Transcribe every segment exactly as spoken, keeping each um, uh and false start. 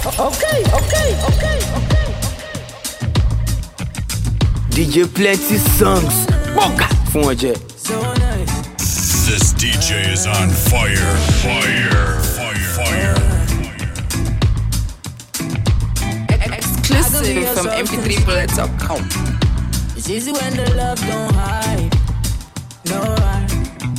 Okay, okay, okay, okay. D J Plenty songs. Boca. Fonje. So nice. This D J is on fire, fire, fire, fire. Exclusive from M P three bullets dot com. It's easy when the love don't hide. No hide.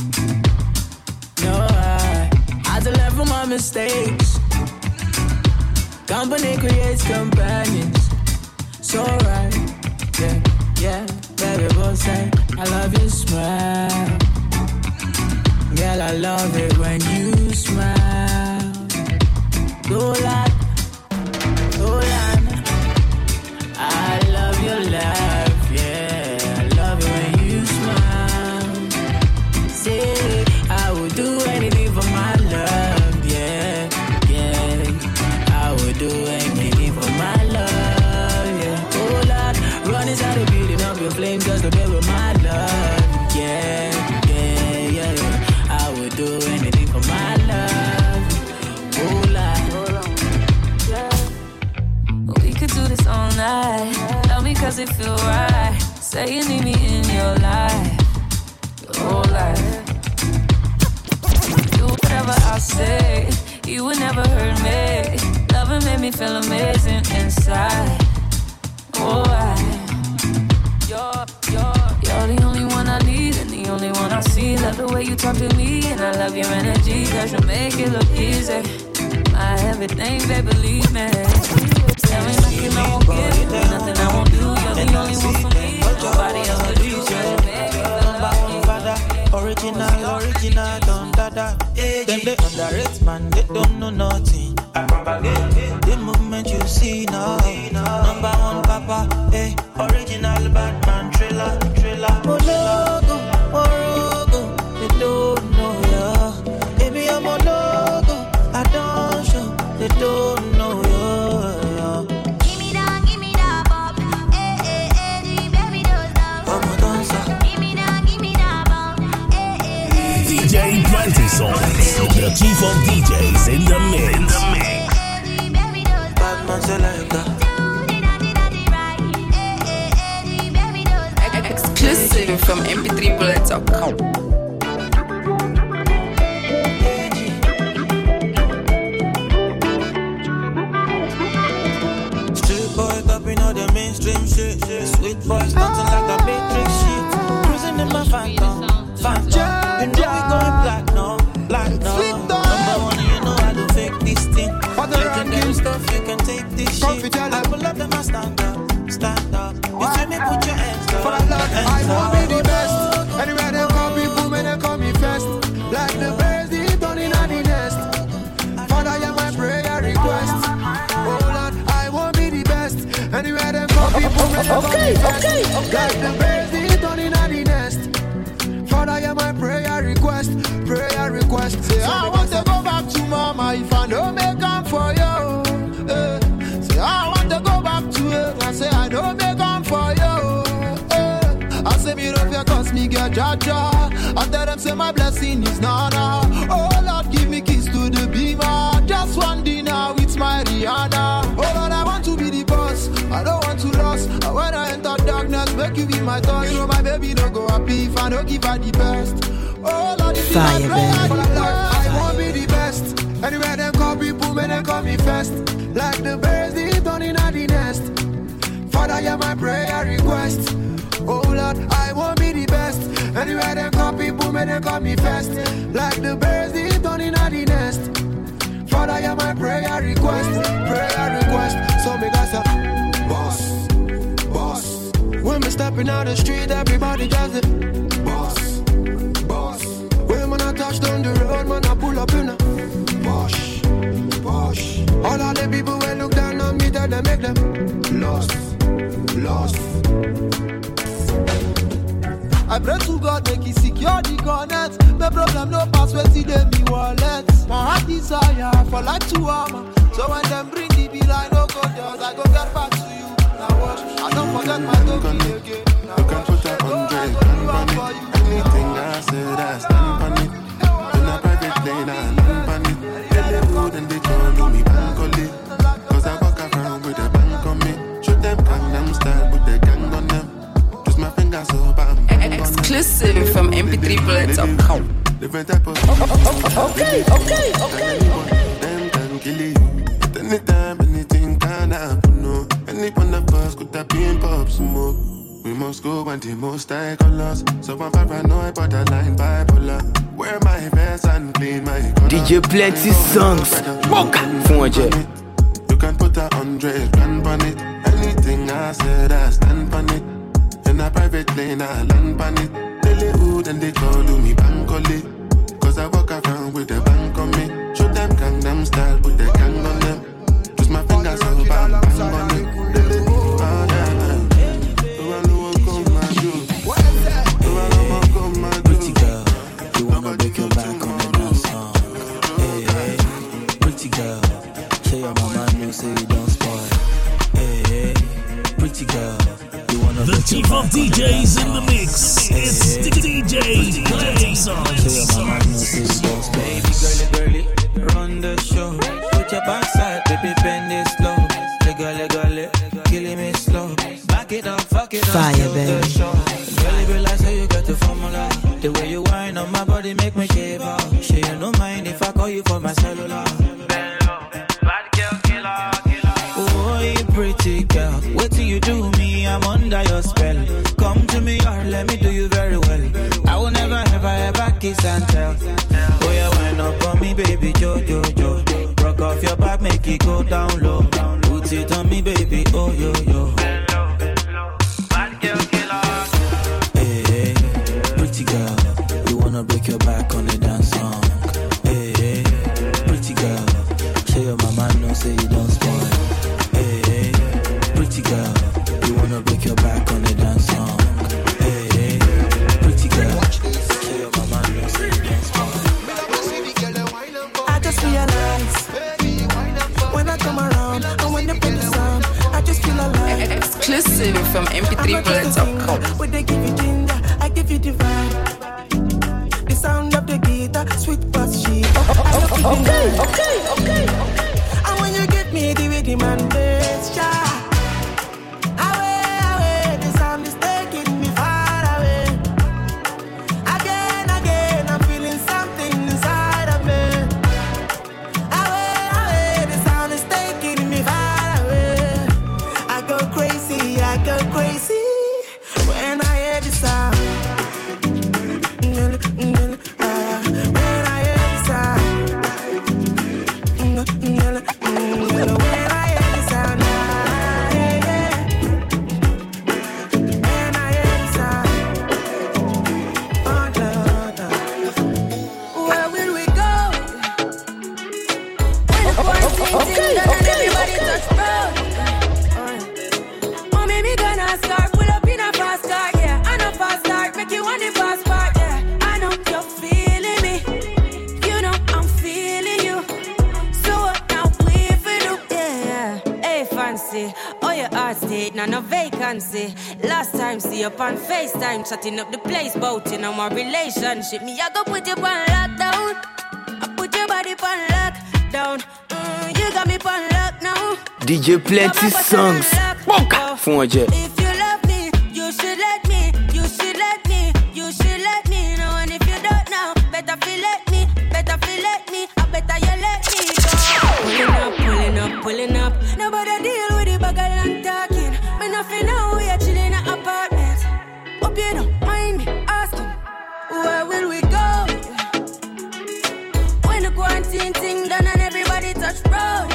No hide. I had to learn from my mistakes. Company creates companions. So right. Yeah, yeah. Baby, both say I love your smile. Girl, I love it when you smile. Go like, go like. I love your laugh, yeah. I love it when you smile. Say, I would do anything for my love, yeah, yeah. I would do anything for my love, yeah. Oh Lord, run inside the building up your flame just to be with my love, yeah, yeah, yeah, yeah. I would do anything for my love, oh Lord, yeah. We could do this all night. Love me cause it feel right. Say you need me in your life, your whole life. Do whatever I say, you would never hurt me. Loving made me feel amazing inside. Oh, I, you're, you're, you're the only one I need and the only one I see. Love the way you talk to me and I love your energy. Cause you make it look easy. My everything, baby, believe me. Tell me nothing I won't give you, nothing I won't do. You're the only one for me. Nobody else will do. Original, original, don't dada. Them they underrate, man, they don't know nothing. The movement you see now, number one papa, hey, original Batman thriller, thriller. Mologo, Morogo, they don't know ya. Baby, I'm a logo, I don't show, they don't know ya. Give me that, give me that, Bob. Eh, eh, eh, baby, don't stop. I'm a dancer. Give me that, give me that, Bob. Eh, eh, eh. D J Plenty Songs, the chief of D Js in the mix. Batman selector. Exclusive from M P three bullets dot com. Street boy topping all the mainstream shit. Sweet boy stunting like a matrix shit. Cruising in my phantom, phantom. You know we going black now, black now. Number one, you know I do fake this thing. Legendary stuff, you can take this shit. I pull up, them I stand up, stand up. You see me put your hands up. For the Lord, I won't be the best. Anywhere they call me, boom, and they call me first. Like the birds, they turn in on the nest. Father, you're my prayer request. Oh Lord, I won't be the best. Anywhere they call me, boom, and they call me first. Like the birds, they turn in on the nest. Father, you're my prayer request. Prayer request. Say, I want to go back to mama if I don't make up for you. Eh. Say, I want to go back to her. I say, I don't make up for you. I say me love you cause me get jaja. I tell them say my blessing is nana. Oh Lord, give me keys to the beamer. Just one dinner with my Rihanna. Oh Lord, I want to be the boss. I don't want to lose. And when I enter darkness, make you be my toy. You know my baby don't go happy if I don't give her the best. Oh Lord, if you my prayer, Lord, I won't be the best. Anywhere they call people, may they call me first. Like the birds, they turn in at the nest. Father, you're my prayer request. Oh Lord, I won't be the best. Anywhere they call people, may they call me first. Like the birds, they turn in at the nest. Father, you're my prayer request. Prayer request. So me guys say, boss, boss. When me stepping out the street, everybody just say, boss, boss. When man I touch down the road, man I pull up in a bosh, bosh. All of the people when look down on me, tell them make them lost, lost. I pray to God make it secure the connect. The problem no pass where see them me wallet. My heart desire for like two armor. So when them bring the bill I no go just I go get back to you. Now watch, I don't forget my token again. Now you can put a hundred and on it. Anything I said I stand on it. In a private lane I stand on it. They would and they call me Bankole. Cause p three bullets dot com. Different type of okay, okay, okay. Them can kill you. At any time, anything can happen. No, any one of us could have been pop smoke. We must go and the most high colors. So I'm paranoid, borderline bipolar. Wear my vest and clean my collar. D J plenty songs. Mocha. You can put a hundred grand on it. Anything I said, I stand on it. In a private lane, I land on it. Daily hood and they call me Bankole. Cause I walk around with the bank on me. Show them Gangnam style, put the gang on them. Twist my fingers so bam, bam on it. Daily, oh yeah, yeah. Do I know what come my do? Do I know what come my do? Pretty girl, you wanna break your back on the dance floor. Hey, hey, pretty girl, show your mama new so you don't spoil. Hey, hey, pretty girl. The chief of D Js in the mix. It's D J Plenty Songs. Baby girly, girly, run the show. Put your backside, baby, bend it slow. Legally, legally, killing me slow. Back it up, fuck it up. Fire, baby. Girly, realize how you got the formula. The way you whine on my body make me shiver. Sure you don't mind if I call you for my cellular. Bad girl, killer, killer. Oh, you pretty girl, wait till you do me. I'm under your spell. Come to me or let me do you very well. I will never, ever, ever kiss and tell. Oh yeah, wind up on me, baby, jo, jo, jo. Rock off your back, make it go down low. Put it on me, baby, oh yo, yo. Bad girl, killer. Hey, hey, pretty girl, you wanna break your back on the dance song. Hey, hey, pretty girl, show your mama no say you don't spoil. Hey, hey, pretty girl, you wanna break your back on the dance song. Hey, hey, pretty girl, show your mama no say you don't spoil. I just realize when I come around and when they play the sound, I just feel alive. Exclusive from m p three bullets dot com. When they give you ginger, I give you the vibe. The sound of the guitar, sweet bass sheet. Okay, okay, okay. And when you give me the rhythm and bass, yeah. Away, away, the sound is taking me far away. Again, again, I'm feeling something inside of me. Away, away, the sound is taking me far away. I go crazy, I go crazy when I hear the sound. When I hear the sound. When I hear the sound. When I hear the sound. Oh, no, no. Where will we go? When the quarantine done and everybody touch road. Oh, maybe gonna start, pull up in a fast car, yeah. I know fast start, make you want the fast part, yeah. I know you're feeling me, you know I'm feeling you. So what now we for do, yeah. Hey fancy, oh your heart state, now no vacancy. Last time see you on FaceTime, chatting up the place, bout in our relationship. Me I go put you on lockdown, I put your body on lockdown. Mm, you got me on lock now. D J Plenty Songs. Mocha. Fonje. If you love me, you should let me, you should let me, you should let me know. And if you don't know, better feel let me, better feel let me, I better you let me go. Pulling up, pulling up, pulling up. Nobody deal with the bag and talking. Me nothing know we are chilling in an apartment. Hope you don't mind me asking, where will we go? When the quarantine thing done and everybody touch road.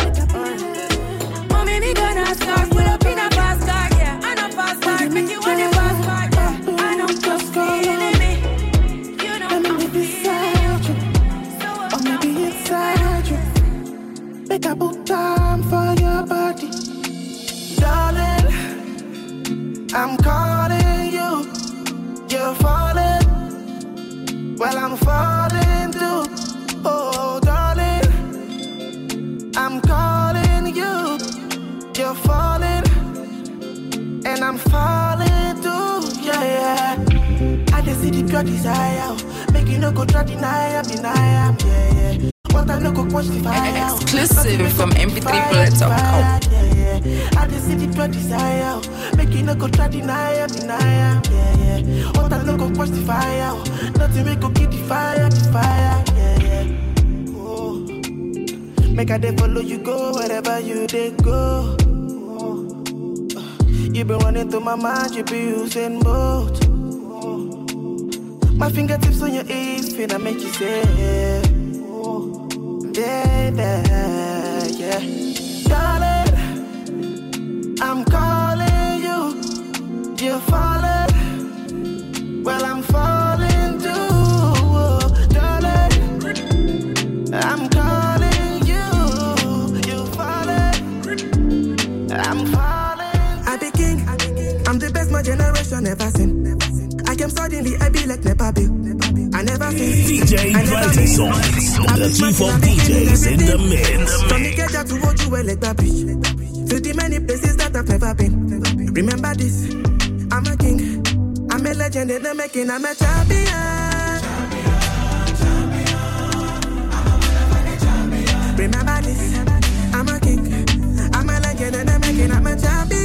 Oh, maybe gonna start, pull up in a fast car, yeah. I know fast car, make you want the fast car, yeah. I know you're feeling me, you know I'm feeling you. Or maybe inside you. Make a boot time for your body. Darling, I'm calling you. You're falling. Well, I'm falling too. Oh, darling, I'm calling you. You're falling. And I'm falling too. Yeah, yeah. I just see the pure desire. Make you no go try deny am, deny am. Yeah, yeah. But I no go watch the fire. Exclusive from m p three bullets dot com. Yeah, yeah. yeah. I just see the pure desire, make you no go try deny am, deny am, yeah, yeah. What I no go quench the fire, nothing make go keep the fire, the fire, yeah, yeah. Oh, make I dey follow you go wherever you dey go. Oh, you been running through my mind, you be using both. My fingertips on your hips, finna make you say, oh, baby, yeah. Darling, I'm calling you, you're falling, well, I'm falling too, oh, darling, I'm calling you, you're falling, I'm falling. I'm the king, I'm the best my generation ever seen. I came suddenly, I be like Nepa Bill. I never seen D J Variety Songs, the chief of D Js in the mix. From the Keja to Ojuwe like that beach, to the many places that I've never been. Remember this, I'm a king, I'm a legend in the making, I'm a champion. Remember this, I'm a king, I'm a legend in the making, I'm a champion.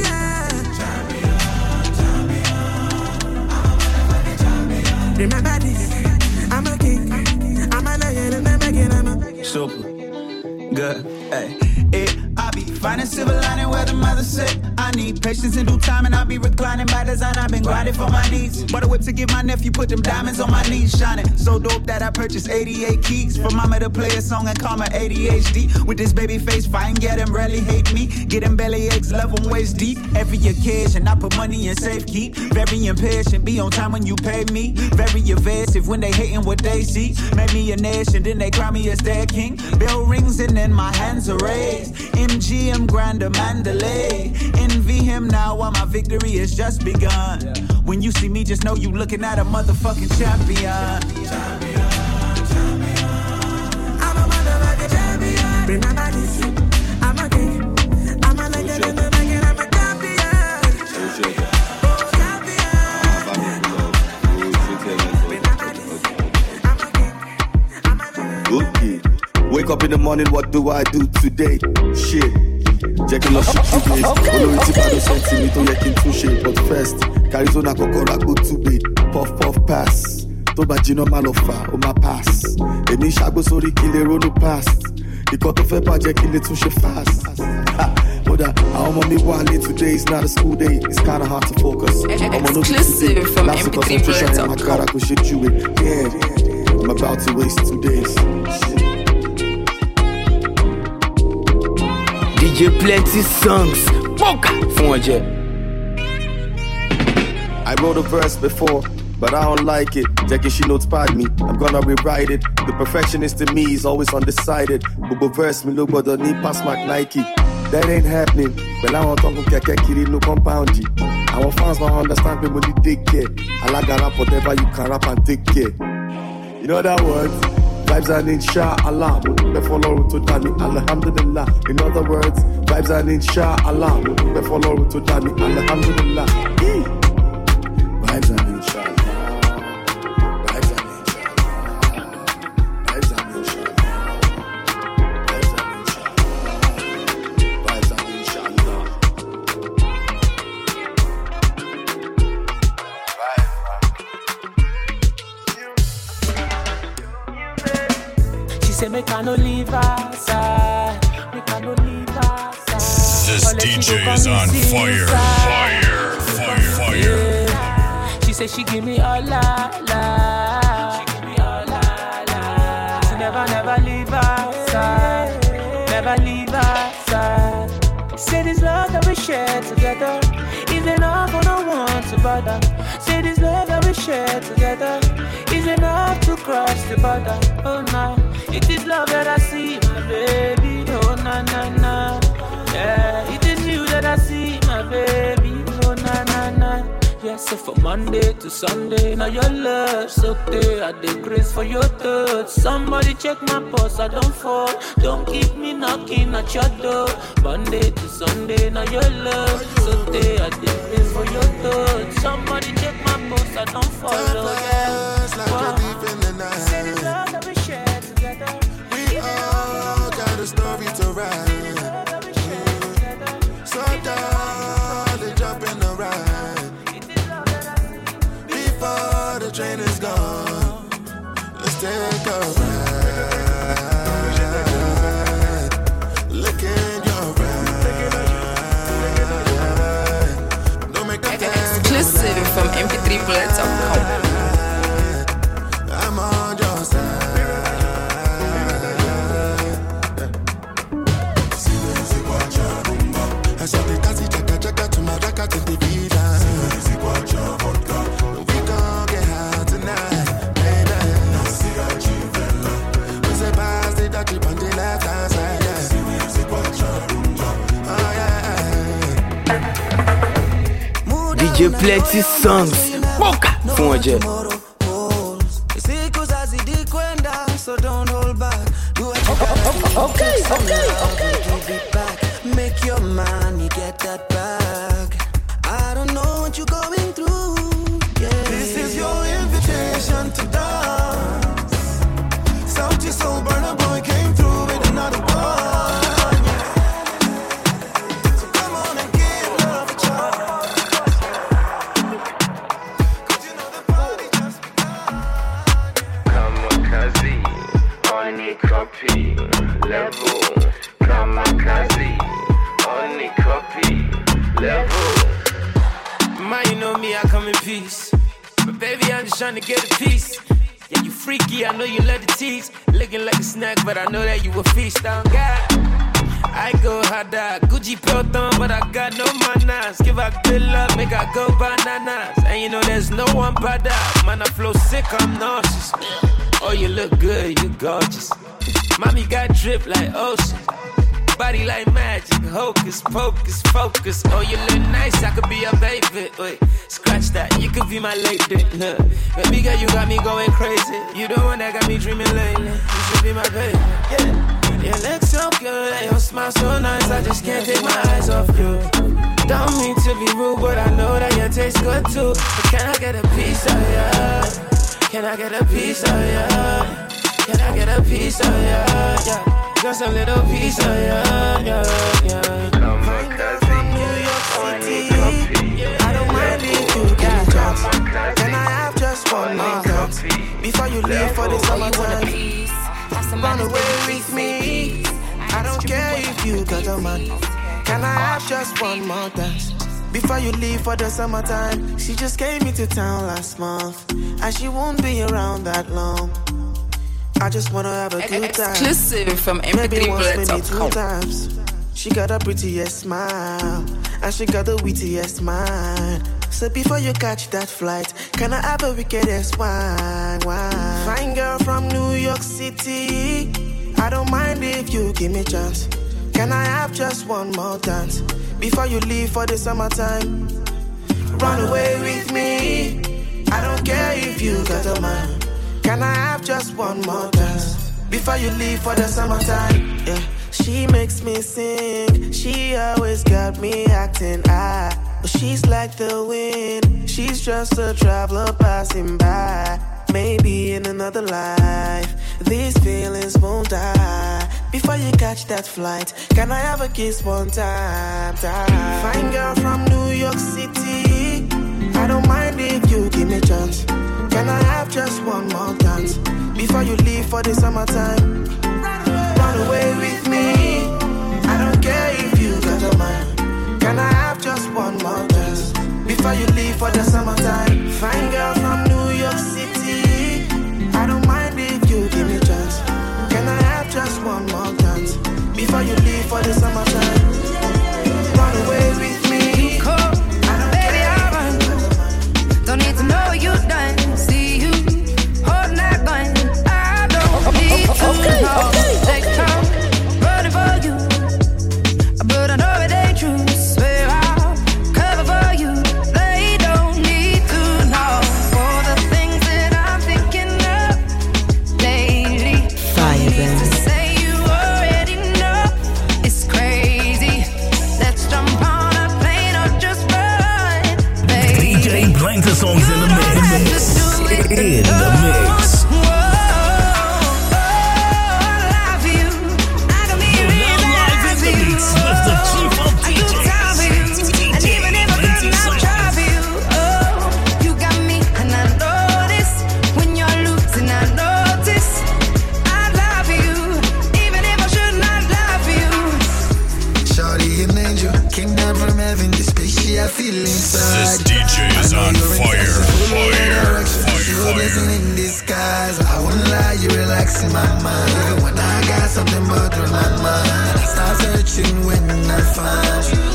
Remember this, I'm a king, I'm a lion and I'm again, I'm a super good, hey. It, I be finding silver lining where the mother said I need patience in due time and I be reclining by design. I've been grinding for my needs. Bought a whip to give my nephew, put them diamonds on my knees, shining so dope that I purchased eighty-eight keys for mama to play a song and call my A D H D. With this baby face, fine, get him, rarely hate me. Get him belly aches, love him waist deep. Every occasion, I put money in safe keep. Very impatient, be on time when you pay me. Very evasive when they hating what they see. Made me a nation, then they crown me as their king. Bell rings and then my hands are raised. M G M Grander Mandalay. Envy him now while my victory has just begun. When you see me, just know you looking at a motherfucking champion. Champion, champion. I'm a motherfucking champion. Remember this, I'm a king, I'm a legend in the making, I'm a champion. Oh, champion. Okay. Wake up in the morning, what do I do today? Shit. Jacking up shit two days. Follow it if I don't send to me to make into shape. But first, Carizona Kokora go to bed. Puff puff pass. Toba Gino Malofa, on my pass. Eni Shago Sori Kilero no pass. The got to Fepa Jackie little shit fast. Hold on, I'm on me one today. It's not a school day. It's kinda hard to focus. Exclusive from M P three Bullets dot com. I go shit you in. Yeah, I'm about to waste two days. D J Plenty Songs. Boca! Fonja. I wrote a verse before, but I don't like it. Jackie, she notepad me. I'm gonna rewrite it. The perfectionist in me is always undecided. Bobo verse me look but the need pass my Nike. That ain't happening. Well, I want to talk keke kiri no compound. Our fans don't understand me when you take care. I like a rap whatever you can rap and take care. You know that word? Vibes and inshallah. Before Lord to Dani, alhamdulillah. In other words, vibes and inshallah. Before Lord to Dani, alhamdulillah. Vibes and inshallah. Vibes and inshallah. Vibes and inshallah. Vibes and inshallah. Vibes and inshallah. Say make I no leave her side, make I no leave her side. This D J is on fire, fire, fire, fire. Yeah. She say she give me all la la, she give me all la la. She never never leave her side, never leave her side. Say this love that we share together is enough for no one to bother. Say this love that we share together is enough to cross the border. Oh no. It is love that I see, my baby. Oh na na na. Yeah, it is you that I see, my baby. Oh na na na. Yeah, so from Monday to Sunday, now your love's okay. I did grace for your touch. Somebody check my pulse, I don't fall. Don't keep me knocking at your door. Monday to Sunday, now your love's okay. I did grace for your touch. Somebody check my pulse, I don't fall. Yeah, wow. Say this love that we share. We all got a story to write. So make a ride. Look in your eyes. Don't make that exclusive from M P three bullets dot com. I'm on your side. I saw the taxi chaka chaka to my raka to the vida. We gon' get high tonight, baby. We say pass the dirty on the left hand side, yeah. Oh yeah. D J Plenty Songs. Boca. Fonje. So don't hold back. Do it. Okay, okay, okay. Give it back. Make your money, get that back. I don't know what you're going through. Yeah. This is your invitation to dance. Salty soul burner boy came through with another one. So come on and give love a chance. Cause you know the party just begun. Kamikaze, only copy level. Kamikaze, only copy level. Man, you know me, I come in peace. But baby, I'm just trying to get a piece. Yeah, you freaky, I know you love the tease. Looking like a snack, but I know that you a feast on God. I go harder, Gucci Pelton, but I got no manners. Give her good love, make her go bananas. And you know there's no one better. Man, I flow sick, I'm nauseous. Oh, you look good, you gorgeous. Mommy got drip like ocean. Body like magic, hocus pocus, focus. Oh, you look nice, I could be your baby. Wait, scratch that, you could be my lady. Look, baby girl, you got me going crazy. You the one that got me dreaming lately. You should be my baby. Yeah, you look so good, and your smile so nice. I just can't take my eyes off you. Don't mean to be rude, but I know that you taste good too. But can I get a piece of ya? Can I get a piece of ya? Can I get a piece of ya? Yeah. Just a little piece of ya, yeah, yeah. Kamikaze, only copy. I don't mind if you get jobs. Can I have just one more dance before you leave for the summertime? Run away with me. I don't care if you got a man. Can I have just one more dance before you leave for the summertime? She just came into town last month, and she won't be around that long. I just wanna have a good time. Exclusive from M P three bullets dot com. Times. She got the prettiest smile, and she got the wittiest mind. So before you catch that flight, can I have a wickedest wine, wine? Fine girl from New York City, I don't mind if you give me a chance. Can I have just one more dance before you leave for the summertime? Run away with me, I don't care if you got a man. Can I have just one more dance before you leave for the summertime? Yeah, she makes me sing. She always got me acting high. But she's like the wind. She's just a traveler passing by. Maybe in another life, these feelings won't die. Before you catch that flight, can I have a kiss one time? time? Fine girl from New York City, I don't mind if you give me a chance. Can I have just one more dance before you leave for the summertime? Run away with me, I don't care if you got a man. Can I have just one more dance before you leave for the summertime? Fine girl from New York City, I don't mind if you give me a chance. Can I have just one more dance before you leave for the summertime? Run away with me. Don't need to know you done. See you holding that gun. I don't need to okay, know. Okay, they come running for you, but I know it ain't true. Swear I'll cover for you. They don't need to know. in my mind. Even when I got something bothering my mind, I start searching when I find you.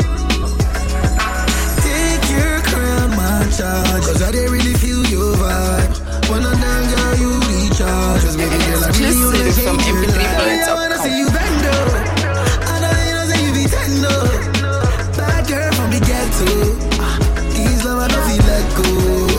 Take your crown, my child, cause I didn't really feel your vibe. When I'm down, girl, you recharge. Cause baby girl, I really wanna hate you like. I wanna see you bend up. I know you know say you be tender. Bad girl from the ghetto. These love I don't feel let go.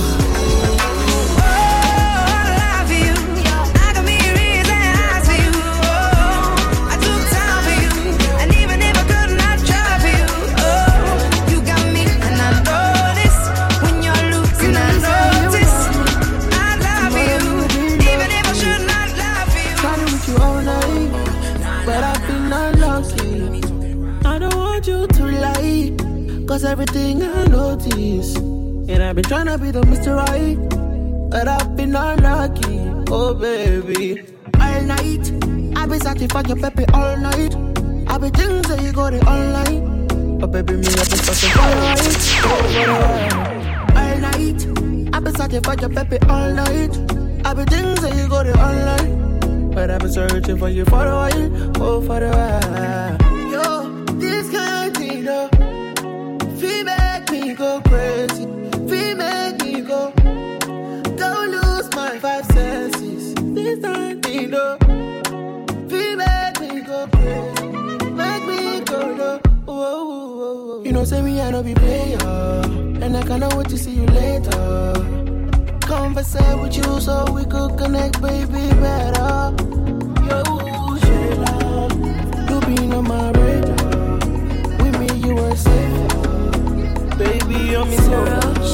Cause everything I notice, and I've been trying to be the Mister Right, but I've been unlucky, oh baby. All night, I've been searching for your baby all night. I've been things that you got it online, but baby me I've been searching for you right, oh, all night, I've been searching for your baby all night. I've been things that you got it online, but I've been searching for you for a while, oh for a while. Yo, this kind of thing though, feel make me go crazy, feel make me go, don't lose my five senses. This time me know, feel make me go crazy, make me go no. Whoa, whoa, whoa. You know say me I no be player, and I can't wait to see you later. Conversate with you so we could connect, baby, better. Yo, Shayla, you been on my radar. With me you were safe. Baby, you're me so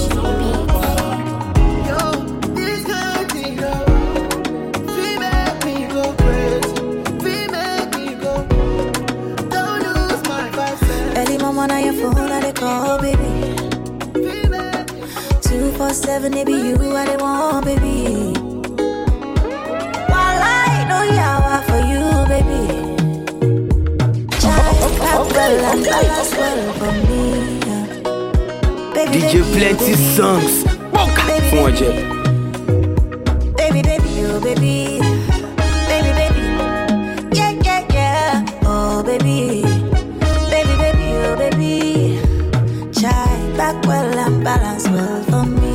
yo, this kind of thing, yo. Feel make me go crazy, feel make me go, don't lose my vibe. Early mama on your phone, I they call, baby. Two four seven, it be you, I they want, baby. While I know yawa for you, baby. Child, clap well and balance well for me. D J plenty songs. Baby, baby, baby, baby, oh baby, baby, baby, yeah, yeah, yeah, oh baby, baby, baby, oh baby, child, back well and balance well for me.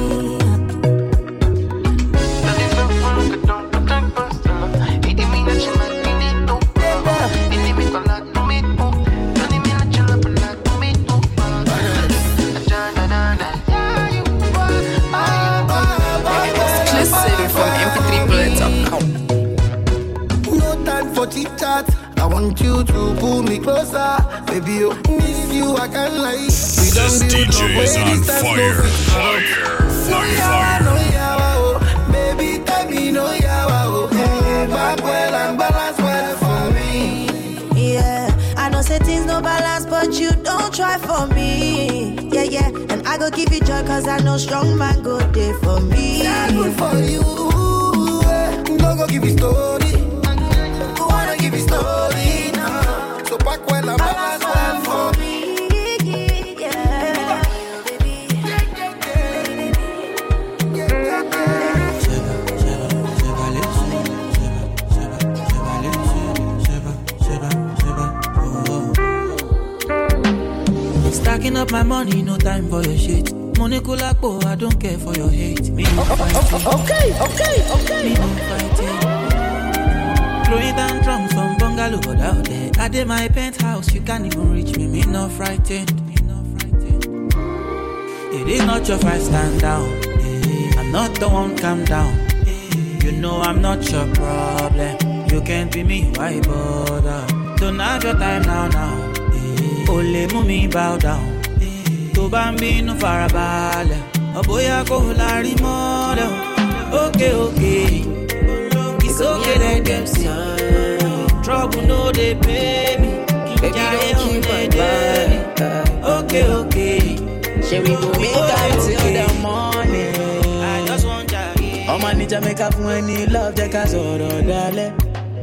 I want you to pull me closer, baby. Oh, miss you, I can't lie. We this D J is on fire, fire, fire, fire. No yawa, oh, baby, tell me no yawa, oh. Mm, back well and balance well for me. Yeah, I know say things no balance, but you don't try for me. Yeah, yeah, and I go give you joy, cause I know strong man go there for me. Yeah, good for you. Don't go give you story. Give me story now, so back well and balance well for me. Yeah, baby. Stacking up my money, no time for your shit. Money kulakbo, I don't care for your hate. Me no fighting. Okay, okay, okay. Me no fighting. Throwing down drums from bungalow out there. I did my penthouse, you can't even reach me. Me not frightened. Me not frightened. It is not your fight, stand down. I'm not the one, calm down. You know I'm not your problem. You can't be me, why bother? Don't have your time now, now. Ole mumi bow down. To bambino farabale. Oh boy, I go lari model. Okay, okay. It's okay, let them see. Trouble, no, they pay me. Baby, don't keep on buying. Okay, okay. Shall we go make up till the morning? I just want to. Oh, man, need to make up when you love the cause or darling.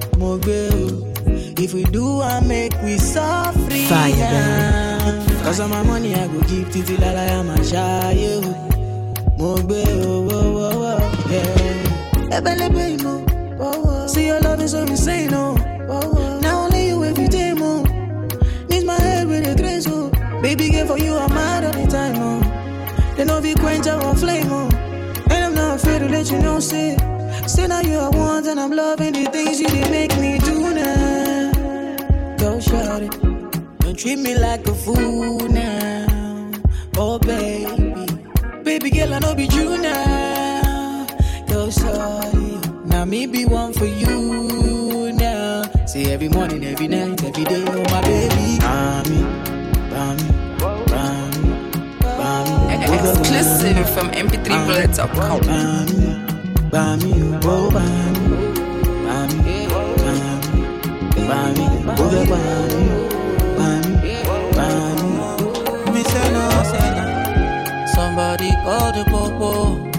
If we do, I make we suffer. Fire, baby. Cause of my money, I go give Titi la la, I'm a shy. Mogbe, oh, oh, oh, oh, yeah. Ebele, baby, See your love is so insane, oh. Now only you every day, more. Needs my head with a grace, oh. Baby, girl, for you, I'm mad all the time, oh. They know we quench our flame, oh. And I'm not afraid to let you know, say. Say now you are one, and I'm loving the things you did make me do now. Go shout it. Don't treat me like a fool now. Oh, baby. Baby girl, I know be true now. Go sorry. Now me be one for you now. See every morning, every night, every day, oh my baby. Bami, bami, bami, bami. Exclusive from M P three bullets dot com. Bami, bami, oh bami, bami, bami, bami, oh bami, bami, bami. Me say no, say no. Somebody call the popo.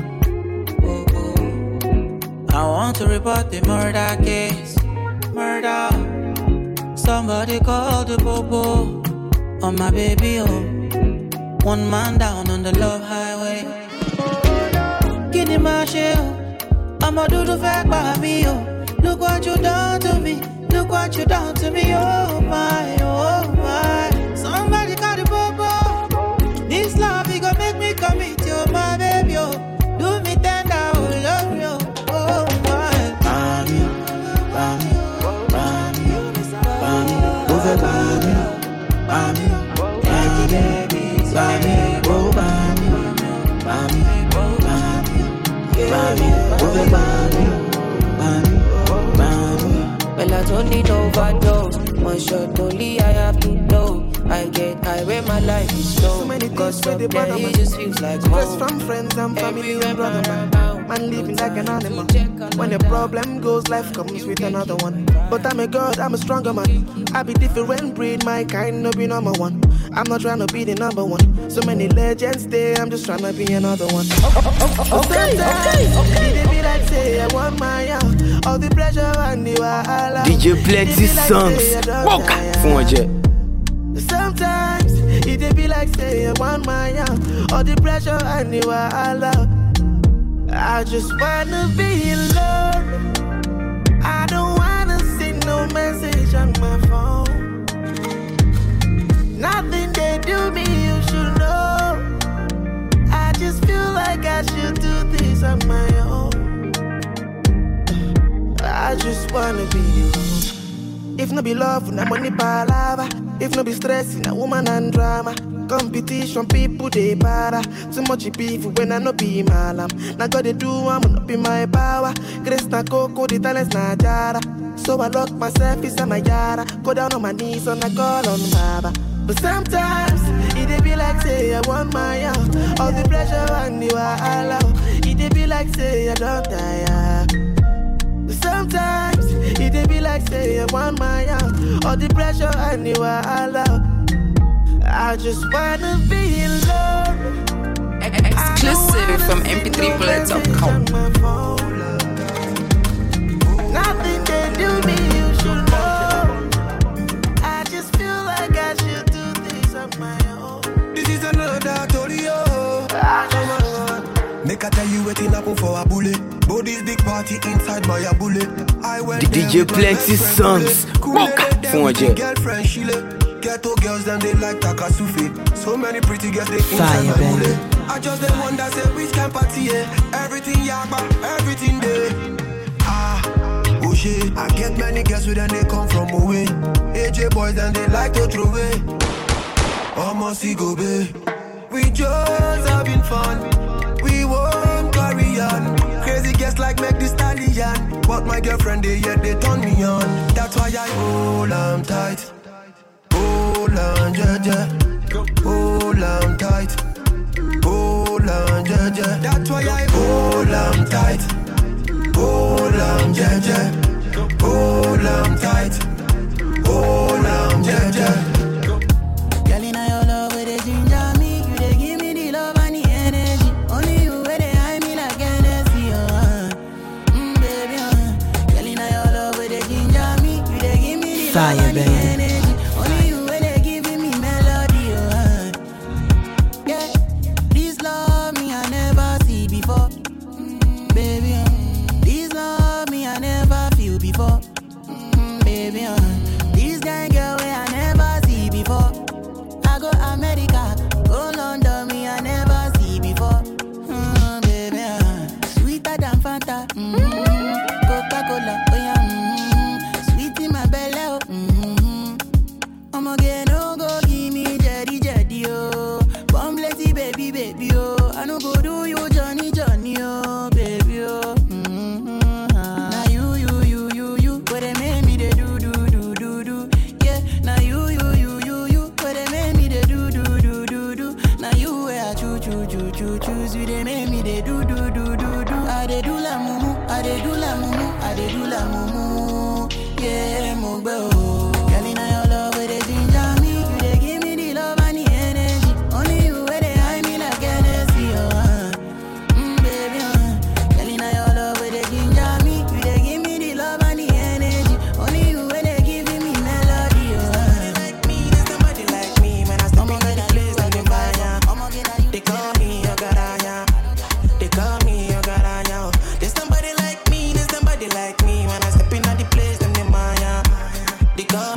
I want to report the murder case. Murder. Somebody call the popo. On my baby, oh. One man down on the love highway. Get in my shell. I'ma do the fact by me, oh. Look what you done to me. Look what you done to me, oh my, oh my. Somebody call the popo. This love, it gon' make me commit, oh my baby, oh. Do me tender, oh love you, oh my. Bami, bami, bami, bami, over bami, bami, bami, baby, bami, oh bami, bami, bami, bami, over bami, bami, bami. Well, I don't need overdose. One shot only, I have to know. I get high where my life is slow. So many Cause things where up they there, bother it man. just feels like Stress home. from friends and family and brother man. Everywhere Man living like an animal. When the problem goes, life comes with another one. But I'm a god, I'm a stronger man. I be different breed, my kind no be number one. I'm not trying to be the number one. So many legends there, I'm just trying to be another one. Okay, okay, okay. They be like say I want my out. All the pleasure and you are allowed. D J Plenty Songs. Woka fún ọjẹ. Sometimes it be like say I want my out. All the pressure and you are allowed. I just wanna be alone. I don't wanna see no message on my phone. Nothing they do me, you should know. I just feel like I should do this on my own. I just wanna be you. If no be love, na money palava. If no be stress, na woman and drama. Competition, people they para. Too much beef when I no be malam. Now God they do, I'm not be my power. Grace na coco, the talents na jara. So I lock myself inside my yara. Go down on my knees and I call on Baba. But sometimes it they be like say I want my out. All the pleasure and you are allowed. It they be like say I don't tire. Sometimes it they be like say I want my out. All the pressure and you are allowed. I just wanna be alone. Exclusive from M P three bullets dot com. Nothing they do me, you should know. I just feel like I should do this on my own. This is another Torio. Make I tell you waiting happen for a bullet. Body's big party inside my a bullet. I went D J Plenty Songs. Woka fún ọjẹ. Girlfriend Sheila. Ghetto girls them they like Takasufi. So many pretty girls they inside Fire, my baby. bullet. I just the one that say which can party, yeah. Everything yakba, everything there. Ah, oh shit. I get many girls with them they come from away. A J boys and they like to throw away. Almost see go be. We just having fun. We won't carry on. Crazy girls like make this stallion. But my girlfriend they yet they turn me on. That's why I hold on tight. Hold on, yeah, yeah. Hold on tight. Hold on, yeah, yeah. That's why I hold on tight. Hold on, yeah, yeah. Hold on tight. Hold on, yeah, yeah. Girl, in your love, where they ginger me, you they give me the love and the energy. Only you where they hide me like Hennessy, uh. Mm, baby, uh. Girl, in your love, where they ginger me, you they give me the love and the energy. Only you where they giving me melody, uh. Yeah, this love me I never see before, mm, baby, uh. This love me I never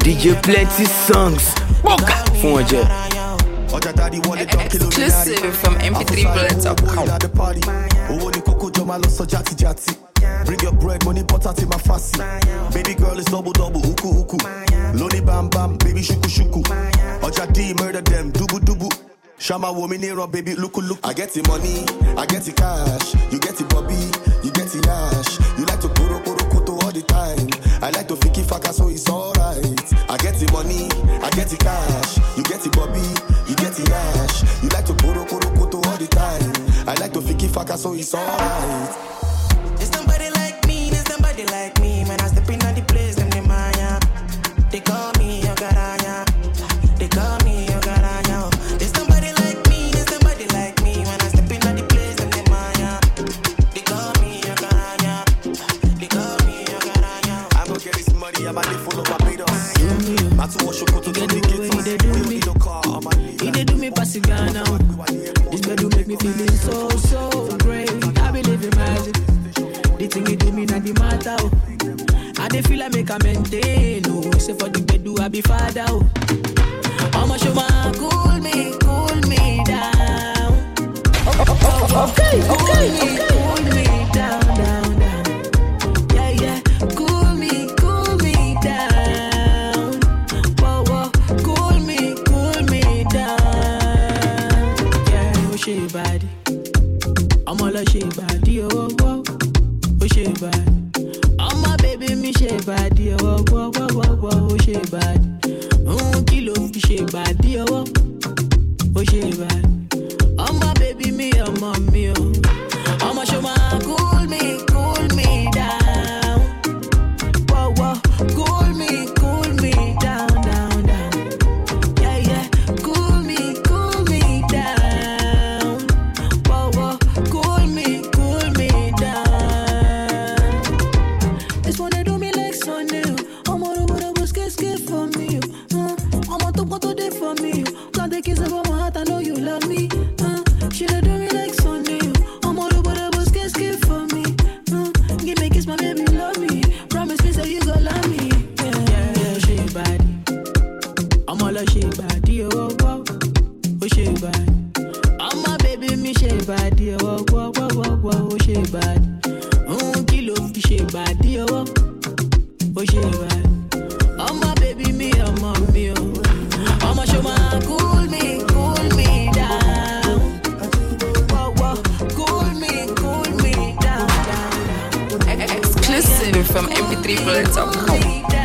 D J Plenty Songs. Boca fún ọjẹ́. Exclusive from M P three bullet dot com. Bring your bread, money, butter to my fussy. Baby girl is double double, uku uku. Loni bam bam, baby shuku shuku. Oja D murder them, dubu dubu. Shama woman near baby look look. I get the money, I get the cash. You get the bobby, you get the ash. You like to koro koro koto all the time. I like to fiki faka so it's alright. I get the money, I get the cash. You get the bobby, you get the ash. You like to koro koro koto all the time. I like to fiki faka so it's alright. There's somebody like me, there's somebody like me. When I step in on the place, them they maya. They call me your garanya. They call me your garanya. There's somebody like me, there's somebody like me. When I step in on the place, them they maya. They call me your garanya. They call me your garanya. I go get this money, I'm a live full of Barbados. I to wash your photo to the kids. They do me, they do me pass it now. This bed do make me feeling so so great. I believe in magic. The thing you do me not the matter. Oh. I dey feel I make a maintain. Oh, say for the bed do I be father. Oh, I'ma show my cool me, cool me down. Okay, okay, okay. Cool me down, down, down. Yeah, yeah. Cool me, cool me down. Whoa, whoa. Cool me, cool me down. Yeah, oh she body. I'ma let she body. Oh, whoa. She bad. Oh my baby, me she bad. Oh, whoa, whoa, whoa, whoa, she bad. Oh, kilo, she bad. Oh, oh, she bad. Oh my baby, me, oh mommy, oh. I'ma show my cool me, cool me down. Whoa, whoa, cool me, cool me down, down, down. Yeah, yeah, cool me, cool me down. Whoa, whoa, cool me, cool me down. This one they do me like Sunday. I'm all over the bus, get scared for me. Uh, I'm on top of today for me. Can't take kiss about my heart, I know you love me. Uh, she they do me like Sunday. I'm all over the bus, get scared for me. Uh, give me a kiss, my baby, love me. Promise me, say you gon' love me. Yeah, yeah, yeah, she body. I'm all like she body, oh, oh, oh, she body. I'm my baby, me she body, oh, oh, oh, oh, oh, oh, she body. Oh, kilo, she body, oh, oh, she body. Oh, my baby, me, oh, mommy, oh. I'ma show my cool me, cool me down. Whoa, whoa, cool me, cool me down, down, down. Exclusive from M P three bullet dot com.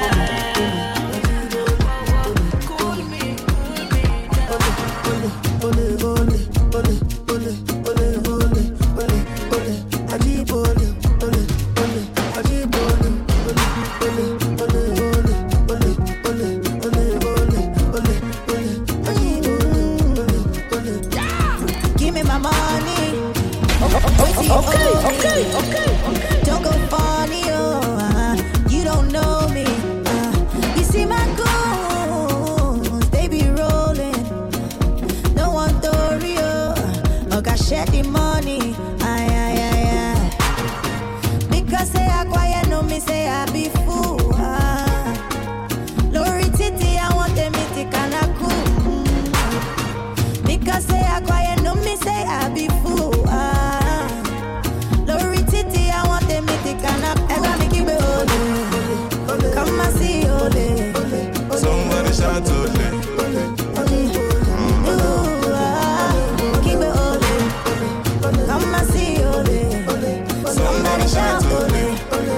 Okay, okay, okay, okay. Don't go funny, oh. Uh, you don't know me. Uh, you see my goons, they be rolling. No one story, oh. Oh, gosh, share the money. Aye, aye, aye, aye. Because say I quiet, no me say I be fool. Uh, Lori Titi, I want them to kind of cool. Because say I quiet, no me say I be fool. Uh, Come and see Ole. Somebody shout Ole. Keep it Ole. Come and see Ole. Somebody shout Ole.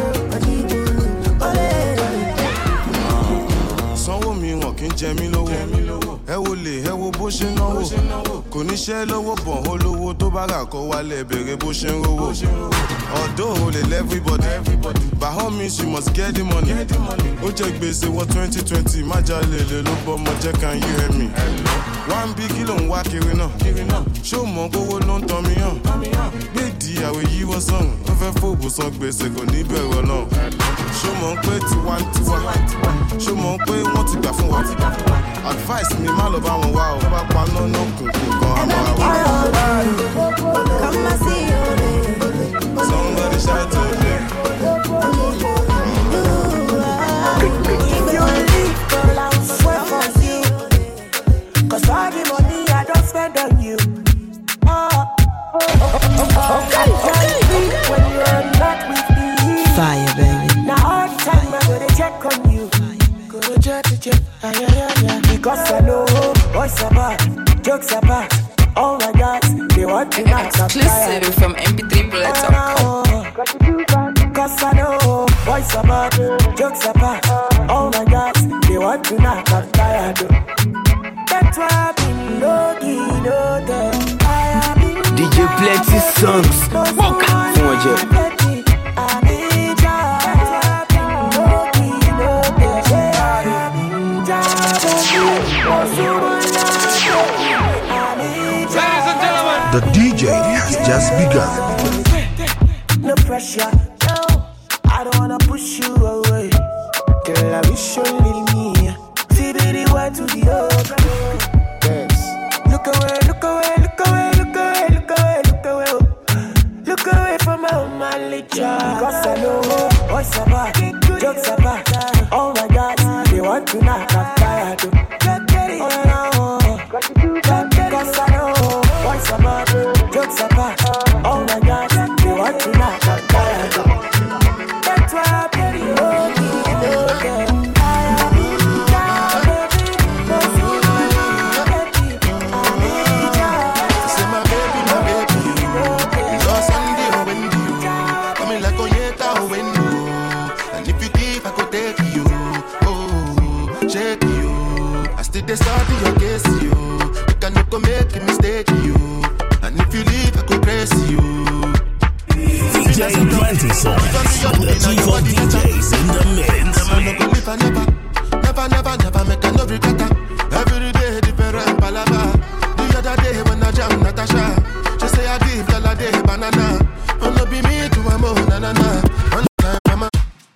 Sanwó mi wọn kì í jẹ mí lówó. Ẹ wo lè ẹ wo bó ṣe náwó. Kò ní ṣẹ́ lọ́wọ́ bọ̀ ó lówó tó bá rà kó wálé bèrè bó ṣe ń rówó. Although Ole everybody, by all means you must get the money. Ó jẹ́ gbèsè wọ twenty twenty, má jalè lè ló bọ́ ọmọ jẹ́ can you hear me? Wá ń bí kí ló ń wá kiri náà? Ṣé o mọ̀ kówó ló ń tọ́ mi hàn? Gbé ìdí àwẹ̀ yíwọ́ sọ̀rùn, ó fẹ́ fòbù san gbèsè kò ní bẹ̀rù náà. Ṣé o mọ̀ pé tiwa ń tiwa? Ṣé o mọ̀ pé wọ́n ti gbà fún wa? Advice mi má lọ bá wọn wá o, bá pa lọ́nà kùnkùn kan àmọ́ àwọn. Come and see Ole. Somebody shout Ole. Keep it Ole. you. Go to jet to jet, ah, yeah, yeah, yeah. Because I know boys are bad, jokes are bad. Oh my God, they want to knock us Exclusive from M P three bullets dot com. Cause I know boys are bad, jokes are bad. Oh my God, they want to knock us tired. That's why I've been low-key, low-key. D J Plenty songs. Walk out for you. The D J has just begun. No pressure, no. I don't wanna push you away. Girl, I wish you little me. See the word to the other. Yes. Look away, look away, look away, look away, look away, look away. Look away from my my licha. Cause I know boys are bad, jokes are bad. Oh my God, they want to knock us tired. Oh no. Cause I know boys are bad, jokes are bad. Oh my God, they want to knock us tired. That's why I'm pretty okay, okay. Say my baby, my baby, you lost Sunday or when you coming like Oyeta or when you. And if you give, I could take you, oh, shake you. I still they start your case, you. You cannot go make a mistake, you. And if you leave, I could praise you. D J Plenty songs, the chief of D Js in the mix. I'm not gonna live, I never, never, never, never make a no regret. Every day different palava. The other day when I jam Natasha, she say I give the other day banana. Oh no be me to a mo na na na. One time mama.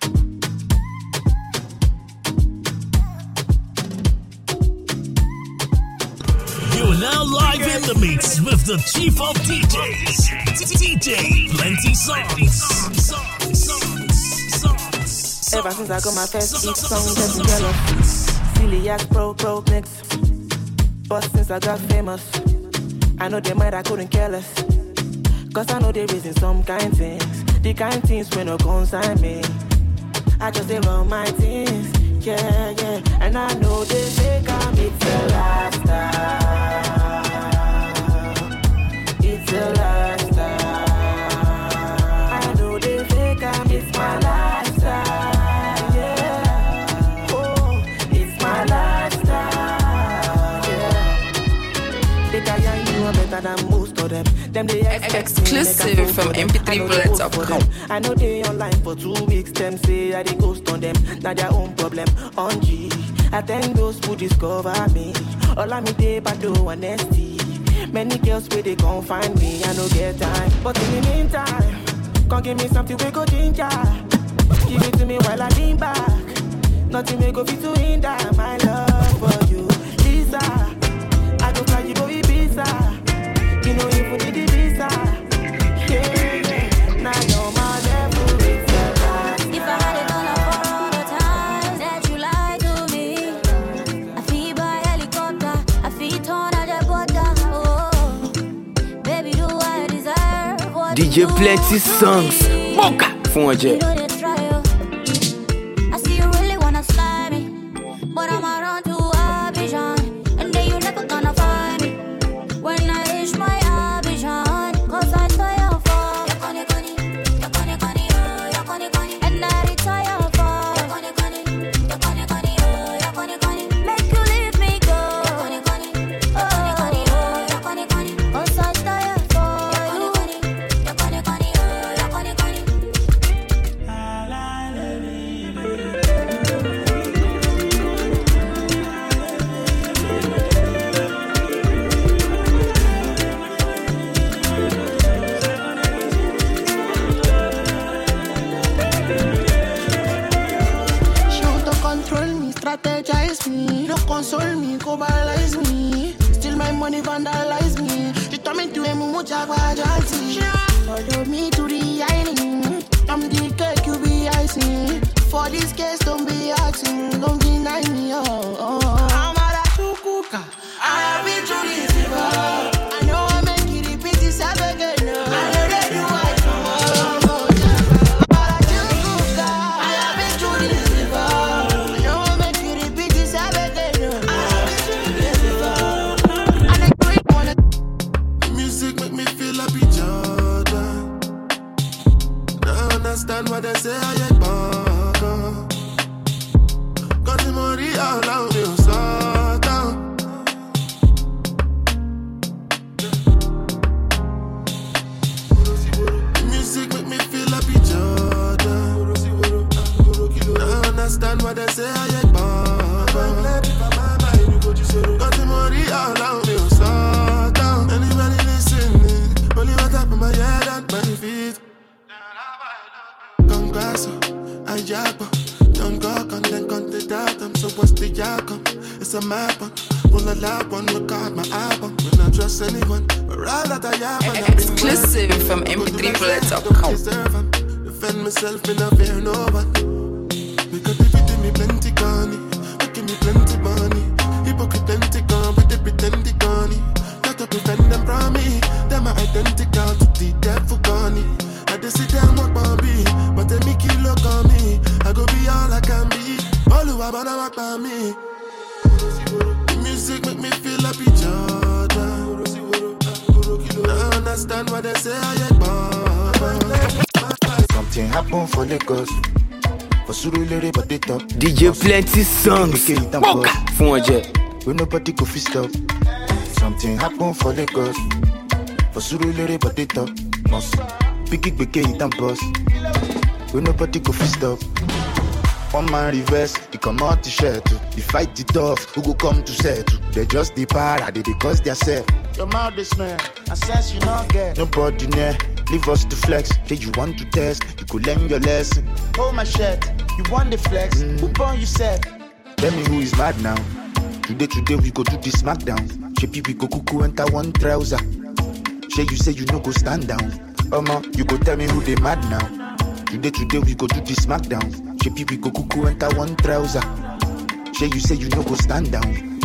You're now live in the mix with the chief of D Js, D J Plenty songs. Ever since I got my first hit song, just yellow. Silly ass pro pro mix. But since I got famous, I know they might I couldn't care less. Cause I know they raising some kind things. The kind things when no consign me. I just they run my things. Yeah, yeah. And I know they think I'm it's a lifestyle. It's a lifestyle. I know they think I'm it's my lifestyle. Yeah. Oh, it's my lifestyle. Yeah. They got young, you are better than most of them. Them they exclusive from M P three bullets dot com. I know they online for two weeks. Them say I they ghost on them. Now their own problem. On G, I thank those who discover me. All I me day, but do honesty. Many girls where they gon' find me. I no get time, but in the meantime, come give me something we go ginger. Give it to me while I lean back. Nothing may go fit to hinder my love for you, Lisa. I go fly you go Ibiza. You know you put the visa. Yeah, yeah. Now you're my devil. It's a lie. If I had it all up for all the times that you lied to me, I feel by helicopter, I feel torn out the border. Oh, baby, do I deserve what D J Plenty songs. Walk out for you. you know they try, oh. I see you really wanna slide me, but I'm around to Abidjan, and then you never gonna find me when I reach my Abidjan. Cause I tire for your conny conny, your conny conny, oh, your conny conny, and I retire for your conny conny, your conny conny, oh, your conny conny. Make you leave me go, your conny conny, oh, your conny conny, oh, your conny conny. Cause I tire for your conny conny, your conny conny, oh, your conny conny. She want to control me, strategize me. Don't console me, cobalize me. Steal my money, vandalize me. She told me to him, mucha guajanti. Follow me to the island. I'm the cake, you be icing. For this case, don't be acting. Don't deny me, oh, oh. I'm a chukuka. I have been to this river. I know I make you repeat this again. I know that you are tomorrow. I'm a chukuka. I have been to this river. I say I ain't born. Got the money all around me, so down. Anybody listening? Only what up in my head and my feet. Congrats, I jab. Don't go, content, content out. I'm so what's the outcome? It's a map. Pull a lap on, record my album. When I trust anyone, but all that I have. Exclusive from M P three bullets dot com. Defend myself, me not fear no one. Because if you give me plenty money, you give me plenty money. Hypocrite plenty gone, but they pretend they gone. Got to prevent them from me. Them are identical to the devil gone. I just sit down walk on me, but they make you look on me. I go be all I can be. All who are gonna walk by me. The music make me feel happy, Jordan. I understand what they say, I ain't born. Something happen for Lagos. For Surulere, but they talk. D J Plenty Songs. Fun jet. When nobody go fit stop. Something happen for Lagos. For Surulere, but they talk. Must. Biggie, biggie, it and boss. When nobody go fit stop. One man reverse, he come out to share too. He fight the tough, who go come to settle. They just the para, they cause their self. Your mouth is man, I sense you not get. Nobody near, leave us to flex. Say you want to test, you could learn your lesson. Hold my shirt, you want the flex. Mm. Who born you said? Tell me who is mad now. Today, today we go do this smackdown. Shepi we go cuckoo enter one trouser. Say you say you no go stand down. Omo, you go tell me who they mad now. Today, today we go do this smackdown. Shepi we go cuckoo enter one trouser. Say you say you no go stand down.